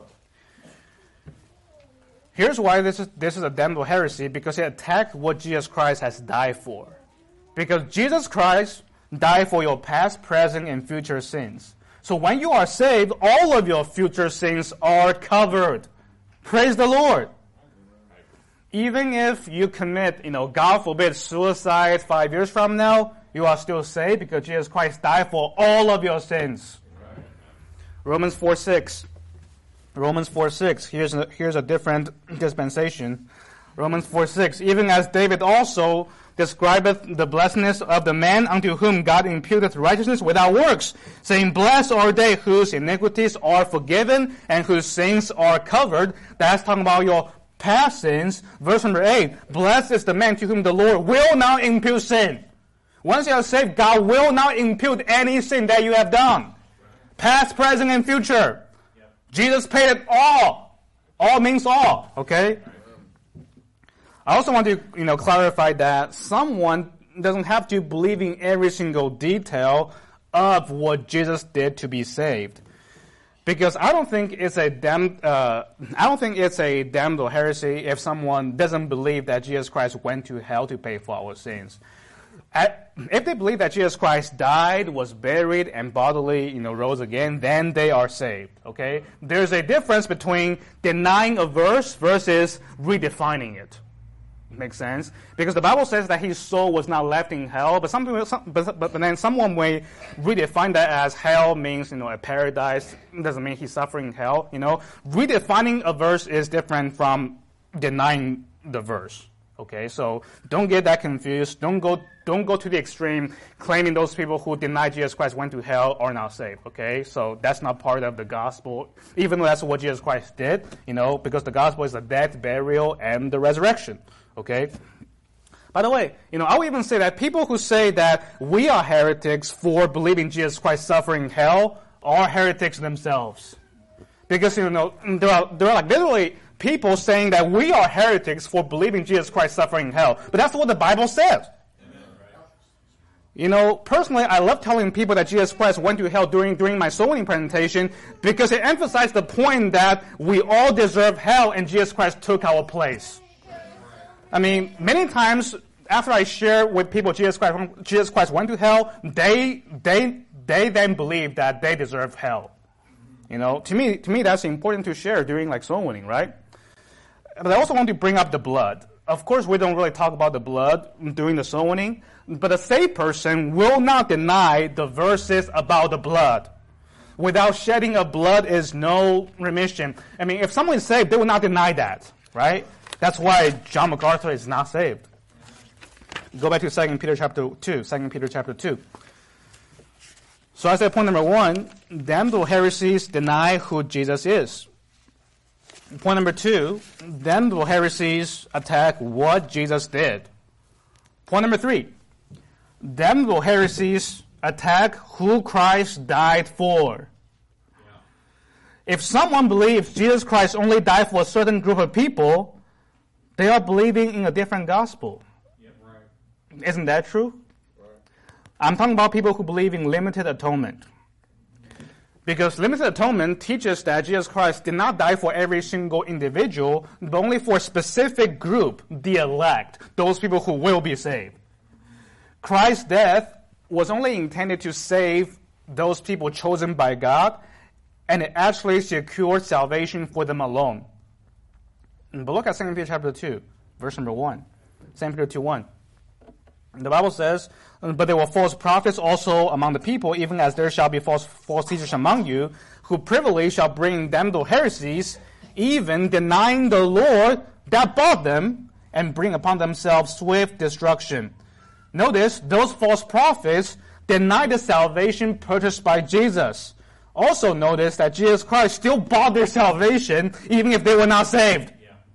Here's why this is a damnable heresy, because it attacked what Jesus Christ has died for. Because Jesus Christ died for your past, present, and future sins. So when you are saved, all of your future sins are covered. Praise the Lord. Even if you commit, God forbid, suicide 5 years from now, you are still saved because Jesus Christ died for all of your sins. Romans 4:6. Romans 4:6. Here's a different dispensation. Romans 4:6. Even as David also describeth the blessedness of the man unto whom God imputeth righteousness without works, saying, Blessed are they whose iniquities are forgiven and whose sins are covered. That's talking about your past sins. Verse number 8. Blessed is the man to whom the Lord will not impute sin. Once you are saved, God will not impute any sin that you have done. Past, present, and future. Jesus paid it all. All means all. Okay? I also want to, clarify that someone doesn't have to believe in every single detail of what Jesus did to be saved, because I don't think it's a damnable heresy if someone doesn't believe that Jesus Christ went to hell to pay for our sins. If they believe that Jesus Christ died, was buried, and bodily, rose again, then they are saved. Okay, there's a difference between denying a verse versus redefining it. Makes sense? Because the Bible says that his soul was not left in hell, but then someone may redefine that as hell means, a paradise. It doesn't mean he's suffering hell, Redefining a verse is different from denying the verse. Okay, so don't get that confused. Don't go to the extreme claiming those people who deny Jesus Christ went to hell are not saved. Okay, so that's not part of the gospel, even though that's what Jesus Christ did, because the gospel is the death, burial, and the resurrection. Okay? By the way, I would even say that people who say that we are heretics for believing Jesus Christ suffering hell are heretics themselves. Because, there are like literally people saying that we are heretics for believing Jesus Christ suffering hell. But that's what the Bible says. Personally, I love telling people that Jesus Christ went to hell during my soul winning presentation because it emphasized the point that we all deserve hell and Jesus Christ took our place. I mean, many times after I share with people Jesus Christ went to hell, they then believe that they deserve hell. To me that's important to share during like soul winning, right? But I also want to bring up the blood. Of course, we don't really talk about the blood during the soul winning, but a saved person will not deny the verses about the blood. Without shedding of blood is no remission. I mean, if someone is saved, they will not deny that, right? That's why John MacArthur is not saved. Go back to 2 Peter chapter 2. 2 Peter chapter 2. So I said point number 1, damnable heresies deny who Jesus is. Point number 2, damnable heresies attack what Jesus did. Point number 3, damnable heresies attack who Christ died for. If someone believes Jesus Christ only died for a certain group of people, they are believing in a different gospel. Isn't that true? I'm talking about people who believe in limited atonement. Because limited atonement teaches that Jesus Christ did not die for every single individual, but only for a specific group, the elect, those people who will be saved. Christ's death was only intended to save those people chosen by God, and it actually secured salvation for them alone. But look at 2 Peter chapter 2, verse number 1. 2 Peter 2:1. The Bible says, But there were false prophets also among the people, even as there shall be false teachers among you, who privily shall bring damnable heresies, even denying the Lord that bought them, and bring upon themselves swift destruction. Notice, those false prophets deny the salvation purchased by Jesus. Also notice that Jesus Christ still bought their salvation, even if they were not saved.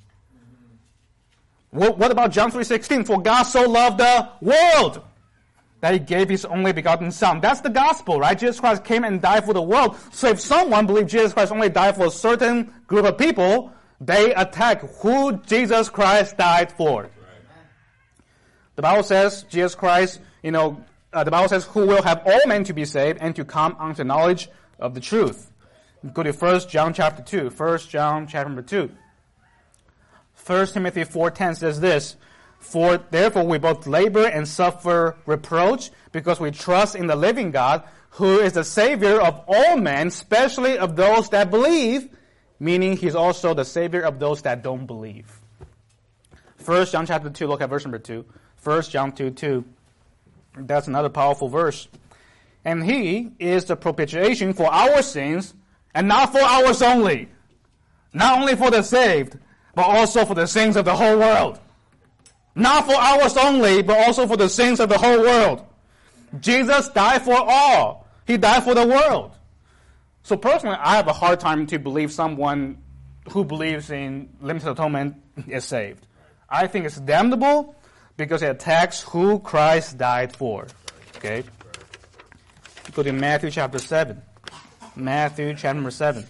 What about John 3:16? For God so loved the world that he gave his only begotten Son. That's the gospel, right? Jesus Christ came and died for the world. So if someone believes Jesus Christ only died for a certain group of people, they attack who Jesus Christ died for. Right. The Bible says Jesus Christ, the Bible says, who will have all men to be saved and to come unto knowledge of the truth. Go to 1 John chapter 2. 1 John chapter number 2. 1 Timothy 4:10 says this, For therefore we both labor and suffer reproach, because we trust in the living God, who is the Savior of all men, especially of those that believe, meaning he's also the Savior of those that don't believe. 1 John chapter 2, look at verse number 2. 1 John 2:2. That's another powerful verse. And he is the propitiation for our sins, and not for ours only. Not only for the saved, but also for the sins of the whole world. Not for ours only, but also for the sins of the whole world. Jesus died for all. He died for the world. So personally, I have a hard time to believe someone who believes in limited atonement is saved. I think it's damnable because it attacks who Christ died for. Okay? Go to Matthew chapter 7. Matthew chapter 7.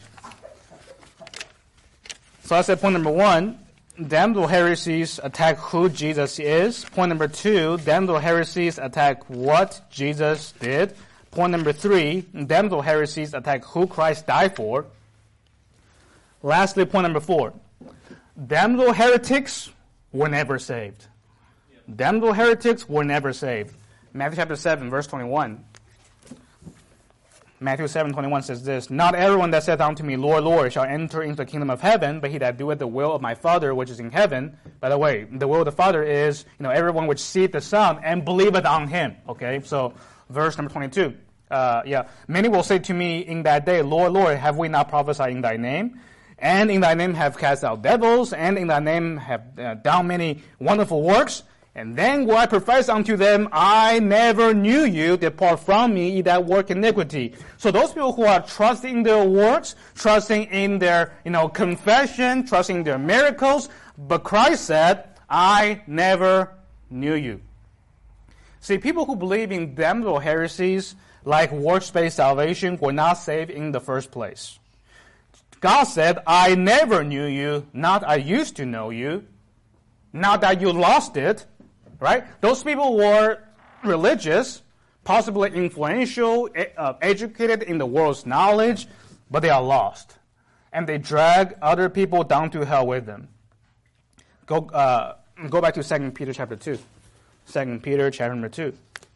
So I said point number 1, damnable heresies attack who Jesus is. Point number 2, damnable heresies attack what Jesus did. Point number 3, damnable heresies attack who Christ died for. Lastly, point number 4, damnable heretics were never saved. Damnable heretics were never saved. Matthew chapter 7, verse 21. Matthew 7:21 says this, not everyone that saith unto me, Lord, Lord, shall enter into the kingdom of heaven, but he that doeth the will of my Father which is in heaven. By the way, the will of the Father is, everyone which seeth the Son and believeth on him. Okay, so verse number 22. Many will say to me in that day, Lord, Lord, have we not prophesied in thy name? And in thy name have cast out devils, and in thy name have done many wonderful works. And then will I profess unto them, I never knew you, depart from me, ye that work iniquity. So those people who are trusting in their works, trusting in their, confession, trusting in their miracles, but Christ said, I never knew you. See, people who believe in damnable heresies, like works-based salvation, were not saved in the first place. God said, I never knew you, not I used to know you, not that you lost it. Right? Those people were religious, possibly influential, educated in the world's knowledge, but they are lost. And they drag other people down to hell with them. Go back to 2 Peter chapter 2. 2 Peter chapter number 2.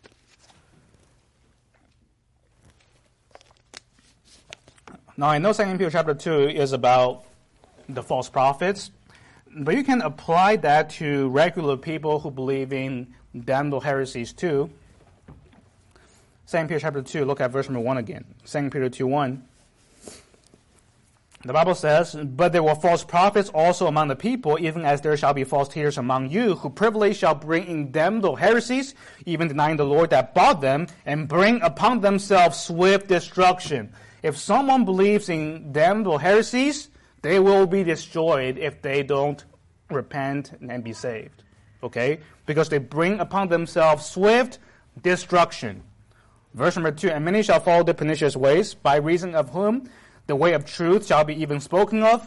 Now I know 2 Peter chapter 2 is about the false prophets, but you can apply that to regular people who believe in damnable heresies too. 2 Peter chapter 2, look at verse number 1 again. 2 Peter 2:1. The Bible says, but there were false prophets also among the people, even as there shall be false teachers among you, who privily shall bring in damnable heresies, even denying the Lord that bought them, and bring upon themselves swift destruction. If someone believes in damnable heresies, they will be destroyed if they don't repent and be saved. Okay? Because they bring upon themselves swift destruction. Verse number 2, and many shall follow the pernicious ways, by reason of whom the way of truth shall be evil spoken of,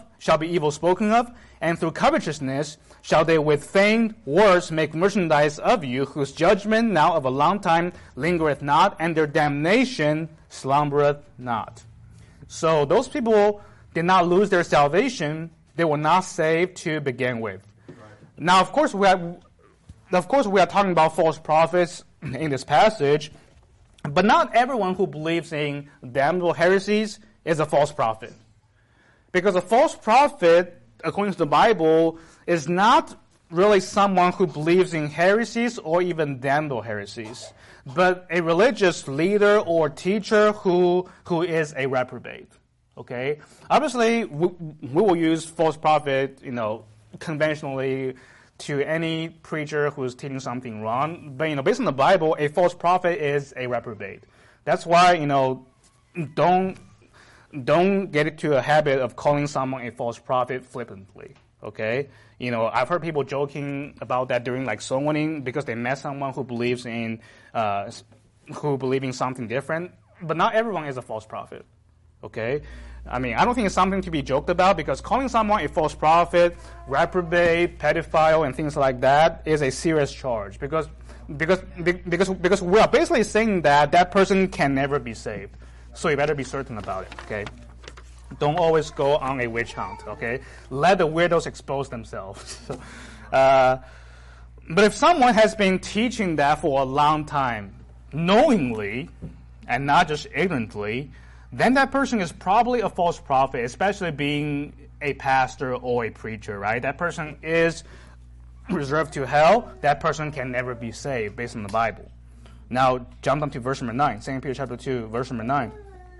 and through covetousness shall they with feigned words make merchandise of you, whose judgment now of a long time lingereth not, and their damnation slumbereth not. So those people did not lose their salvation. They were not saved to begin with. Right. Now, of course, we are talking about false prophets in this passage, but not everyone who believes in damnable heresies is a false prophet. Because a false prophet, according to the Bible, is not really someone who believes in heresies or even damnable heresies, but a religious leader or teacher who is a reprobate. Okay? Obviously, we will use false prophet, conventionally to any preacher who is teaching something wrong. But, based on the Bible, a false prophet is a reprobate. That's why, don't get into a habit of calling someone a false prophet flippantly. Okay? I've heard people joking about that during soul winning because they met someone who believes in something different. But not everyone is a false prophet. Okay? I don't think it's something to be joked about, because calling someone a false prophet, reprobate, pedophile, and things like that is a serious charge. Because we are basically saying that person can never be saved. So you better be certain about it. Okay? Don't always go on a witch hunt. Okay? Let the weirdos expose themselves. But if someone has been teaching that for a long time, knowingly, and not just ignorantly, then that person is probably a false prophet, especially being a pastor or a preacher, right? That person is reserved to hell. That person can never be saved based on the Bible. Now, jump down to verse number 9. 2 Peter chapter 2, verse number 9.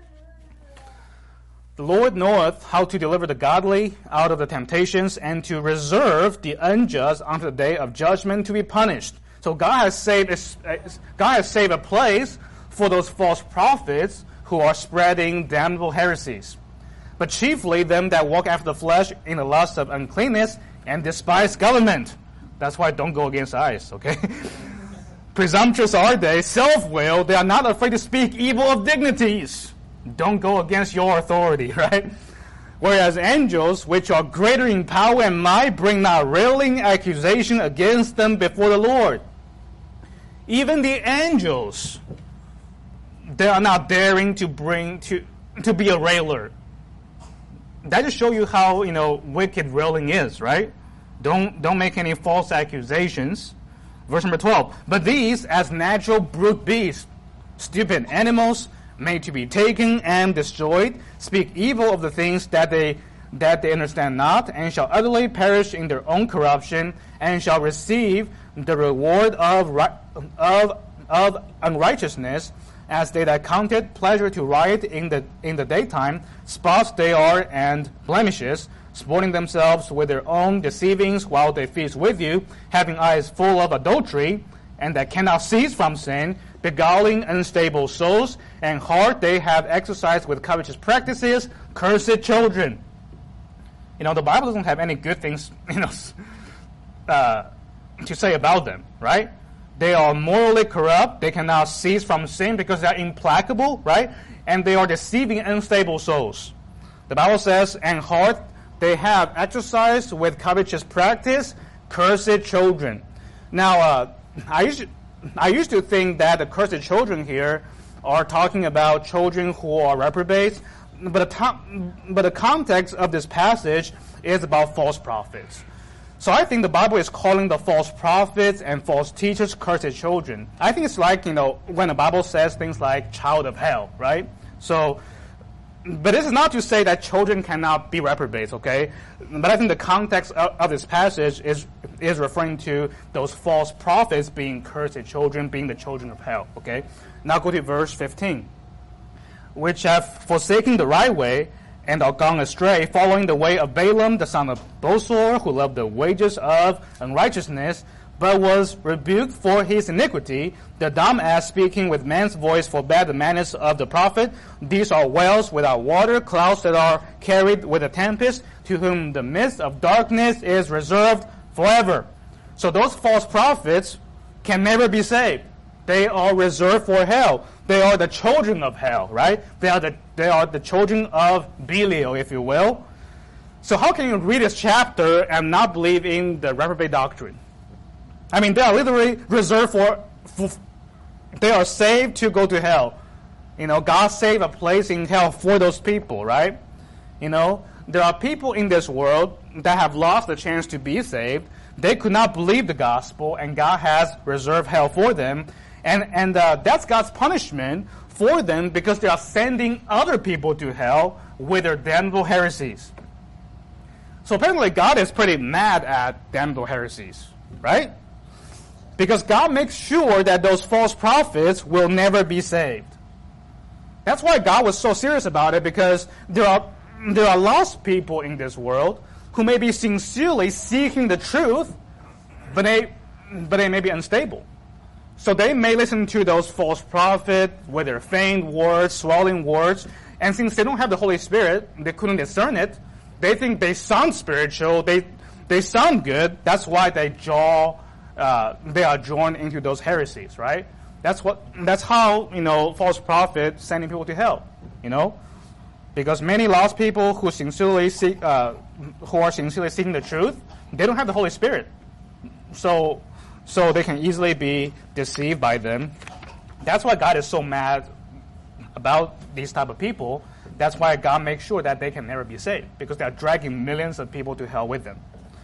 The Lord knoweth how to deliver the godly out of the temptations and to reserve the unjust unto the day of judgment to be punished. So God has saved a place for those false prophets who are spreading damnable heresies. But chiefly them that walk after the flesh in the lust of uncleanness and despise government. That's why don't go against ICE, okay? Presumptuous are they, self-willed, they are not afraid to speak evil of dignities. Don't go against your authority, right? Whereas angels, which are greater in power and might, bring not railing accusation against them before the Lord. Even the angels, they are not daring to be a railer. That just shows you how, wicked railing is, right? Don't make any false accusations. Verse number 12. But these, as natural brute beasts, stupid animals, made to be taken and destroyed, speak evil of the things that they understand not, and shall utterly perish in their own corruption, and shall receive the reward of unrighteousness, as they that counted pleasure to riot in the daytime, spots they are and blemishes, sporting themselves with their own deceivings while they feast with you, having eyes full of adultery, and that cannot cease from sin, beguiling unstable souls, and heart they have exercised with covetous practices, cursed children. The Bible doesn't have any good things, to say about them, right? They are morally corrupt. They cannot cease from sin because they are implacable, right? And they are deceiving unstable souls. The Bible says, and heart they have exercised with covetous practice, cursed children. Now, I used to think that the cursed children here are talking about children who are reprobates, but the context of this passage is about false prophets. So I think the Bible is calling the false prophets and false teachers cursed children. I think it's like, when the Bible says things like child of hell, right? So, but this is not to say that children cannot be reprobates, okay? But I think the context of this passage is referring to those false prophets being cursed children, being the children of hell, okay? Now go to verse 15. Which have forsaken the right way, and are gone astray, following the way of Balaam, the son of Bosor, who loved the wages of unrighteousness, but was rebuked for his iniquity. The dumb ass, speaking with man's voice, forbade the manners of the prophet. These are wells without water, clouds that are carried with a tempest, to whom the midst of darkness is reserved forever. So those false prophets can never be saved. They are reserved for hell. They are the children of hell, right? They are the children of Belial, if you will. So how can you read this chapter and not believe in the reprobate doctrine? I mean, they are literally reserved for they are saved to go to hell. God saved a place in hell for those people, right? There are people in this world that have lost the chance to be saved. They could not believe the gospel, and God has reserved hell for them. And that's God's punishment for them because they are sending other people to hell with their damnable heresies. So apparently God is pretty mad at damnable heresies, right? Because God makes sure that those false prophets will never be saved. That's why God was so serious about it, because there are lost people in this world who may be sincerely seeking the truth, but they may be unstable. So they may listen to those false prophets with their feigned words, swelling words, and since they don't have the Holy Spirit, they couldn't discern it. They think they sound spiritual, they sound good. That's why they are drawn into those heresies, right? That's how false prophets sending people to hell, because many lost people who are sincerely seeking the truth, they don't have the Holy Spirit, so they can easily be deceived by them. That's why God is so mad about these type of people. That's why God makes sure that they can never be saved, because they are dragging millions of people to hell with them.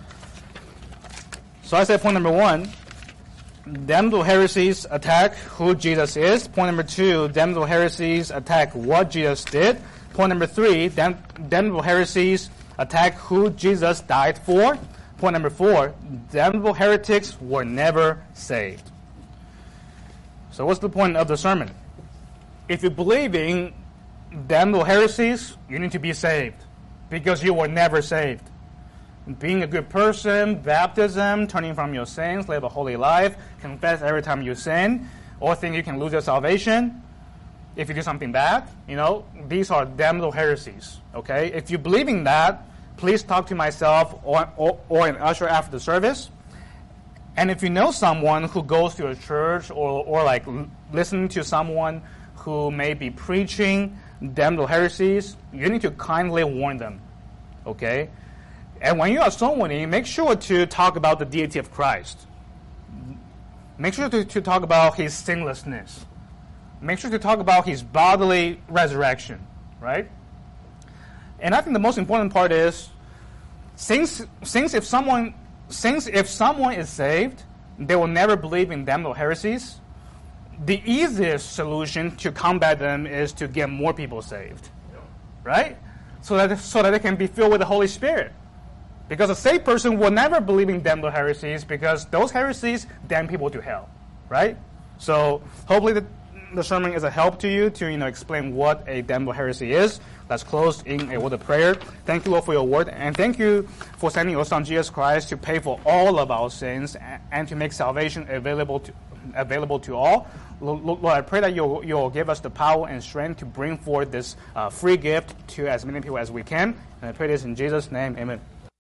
So I said point number 1, damnable heresies attack who Jesus is. Point number 2, damnable heresies attack what Jesus did. Point number 3, damnable heresies attack who Jesus died for. Point number 4, damnable heretics were never saved. So what's the point of the sermon? If you believe in damnable heresies, you need to be saved because you were never saved. Being a good person, baptism, turning from your sins, live a holy life, confess every time you sin, or think you can lose your salvation if you do something bad, these are damnable heresies, okay? If you believe in that, please talk to myself or an usher after the service. And if you know someone who goes to a church or like listening to someone who may be preaching damnable heresies, you need to kindly warn them, okay? And when you are someone, make sure to talk about the deity of Christ. Make sure to talk about his sinlessness. Make sure to talk about his bodily resurrection, right? And I think the most important part is, since if someone is saved, they will never believe in damnable heresies. The easiest solution to combat them is to get more people saved, right? So that they can be filled with the Holy Spirit. Because a saved person will never believe in damnable heresies because those heresies damn people to hell, right? So hopefully the sermon is a help to you to explain what a damnable heresy is. Let's close in a word of prayer. Thank you, Lord, for your word, and thank you for sending your Son Jesus Christ to pay for all of our sins and to make salvation available to all. Lord, I pray that you'll give us the power and strength to bring forth this free gift to as many people as we can. And I pray this in Jesus' name. Amen.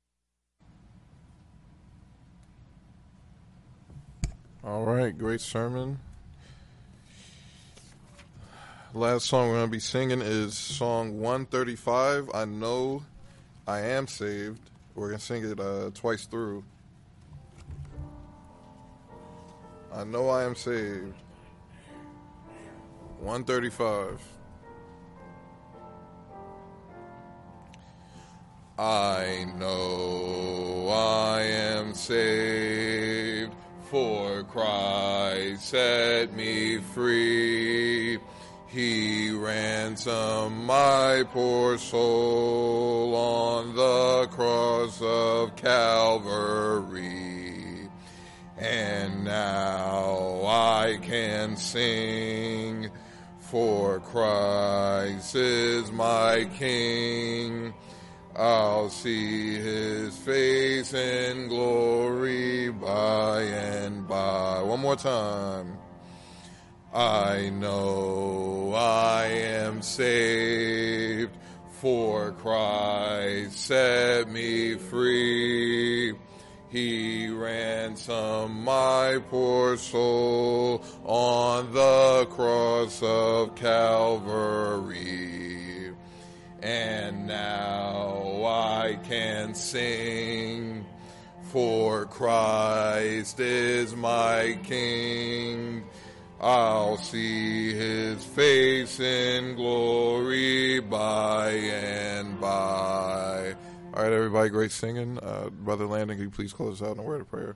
All right, great sermon. Last song we're going to be singing is song 135, I Know I Am Saved. We're going to sing it twice through. I know I am saved. 135. I know I am saved, for Christ set me free. He ransomed my poor soul on the cross of Calvary. And now I can sing, for Christ is my King. I'll see his face in glory by and by. One more time. I know I am saved, for Christ set me free. He ransomed my poor soul on the cross of Calvary. And now I can sing, for Christ is my King. I'll see his face in glory by and by. All right, everybody, great singing. Brother Landon, can you please close us out in a word of prayer?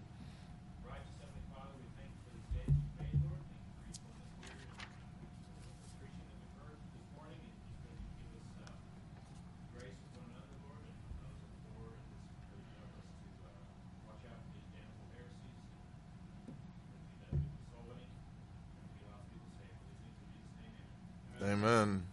Amen.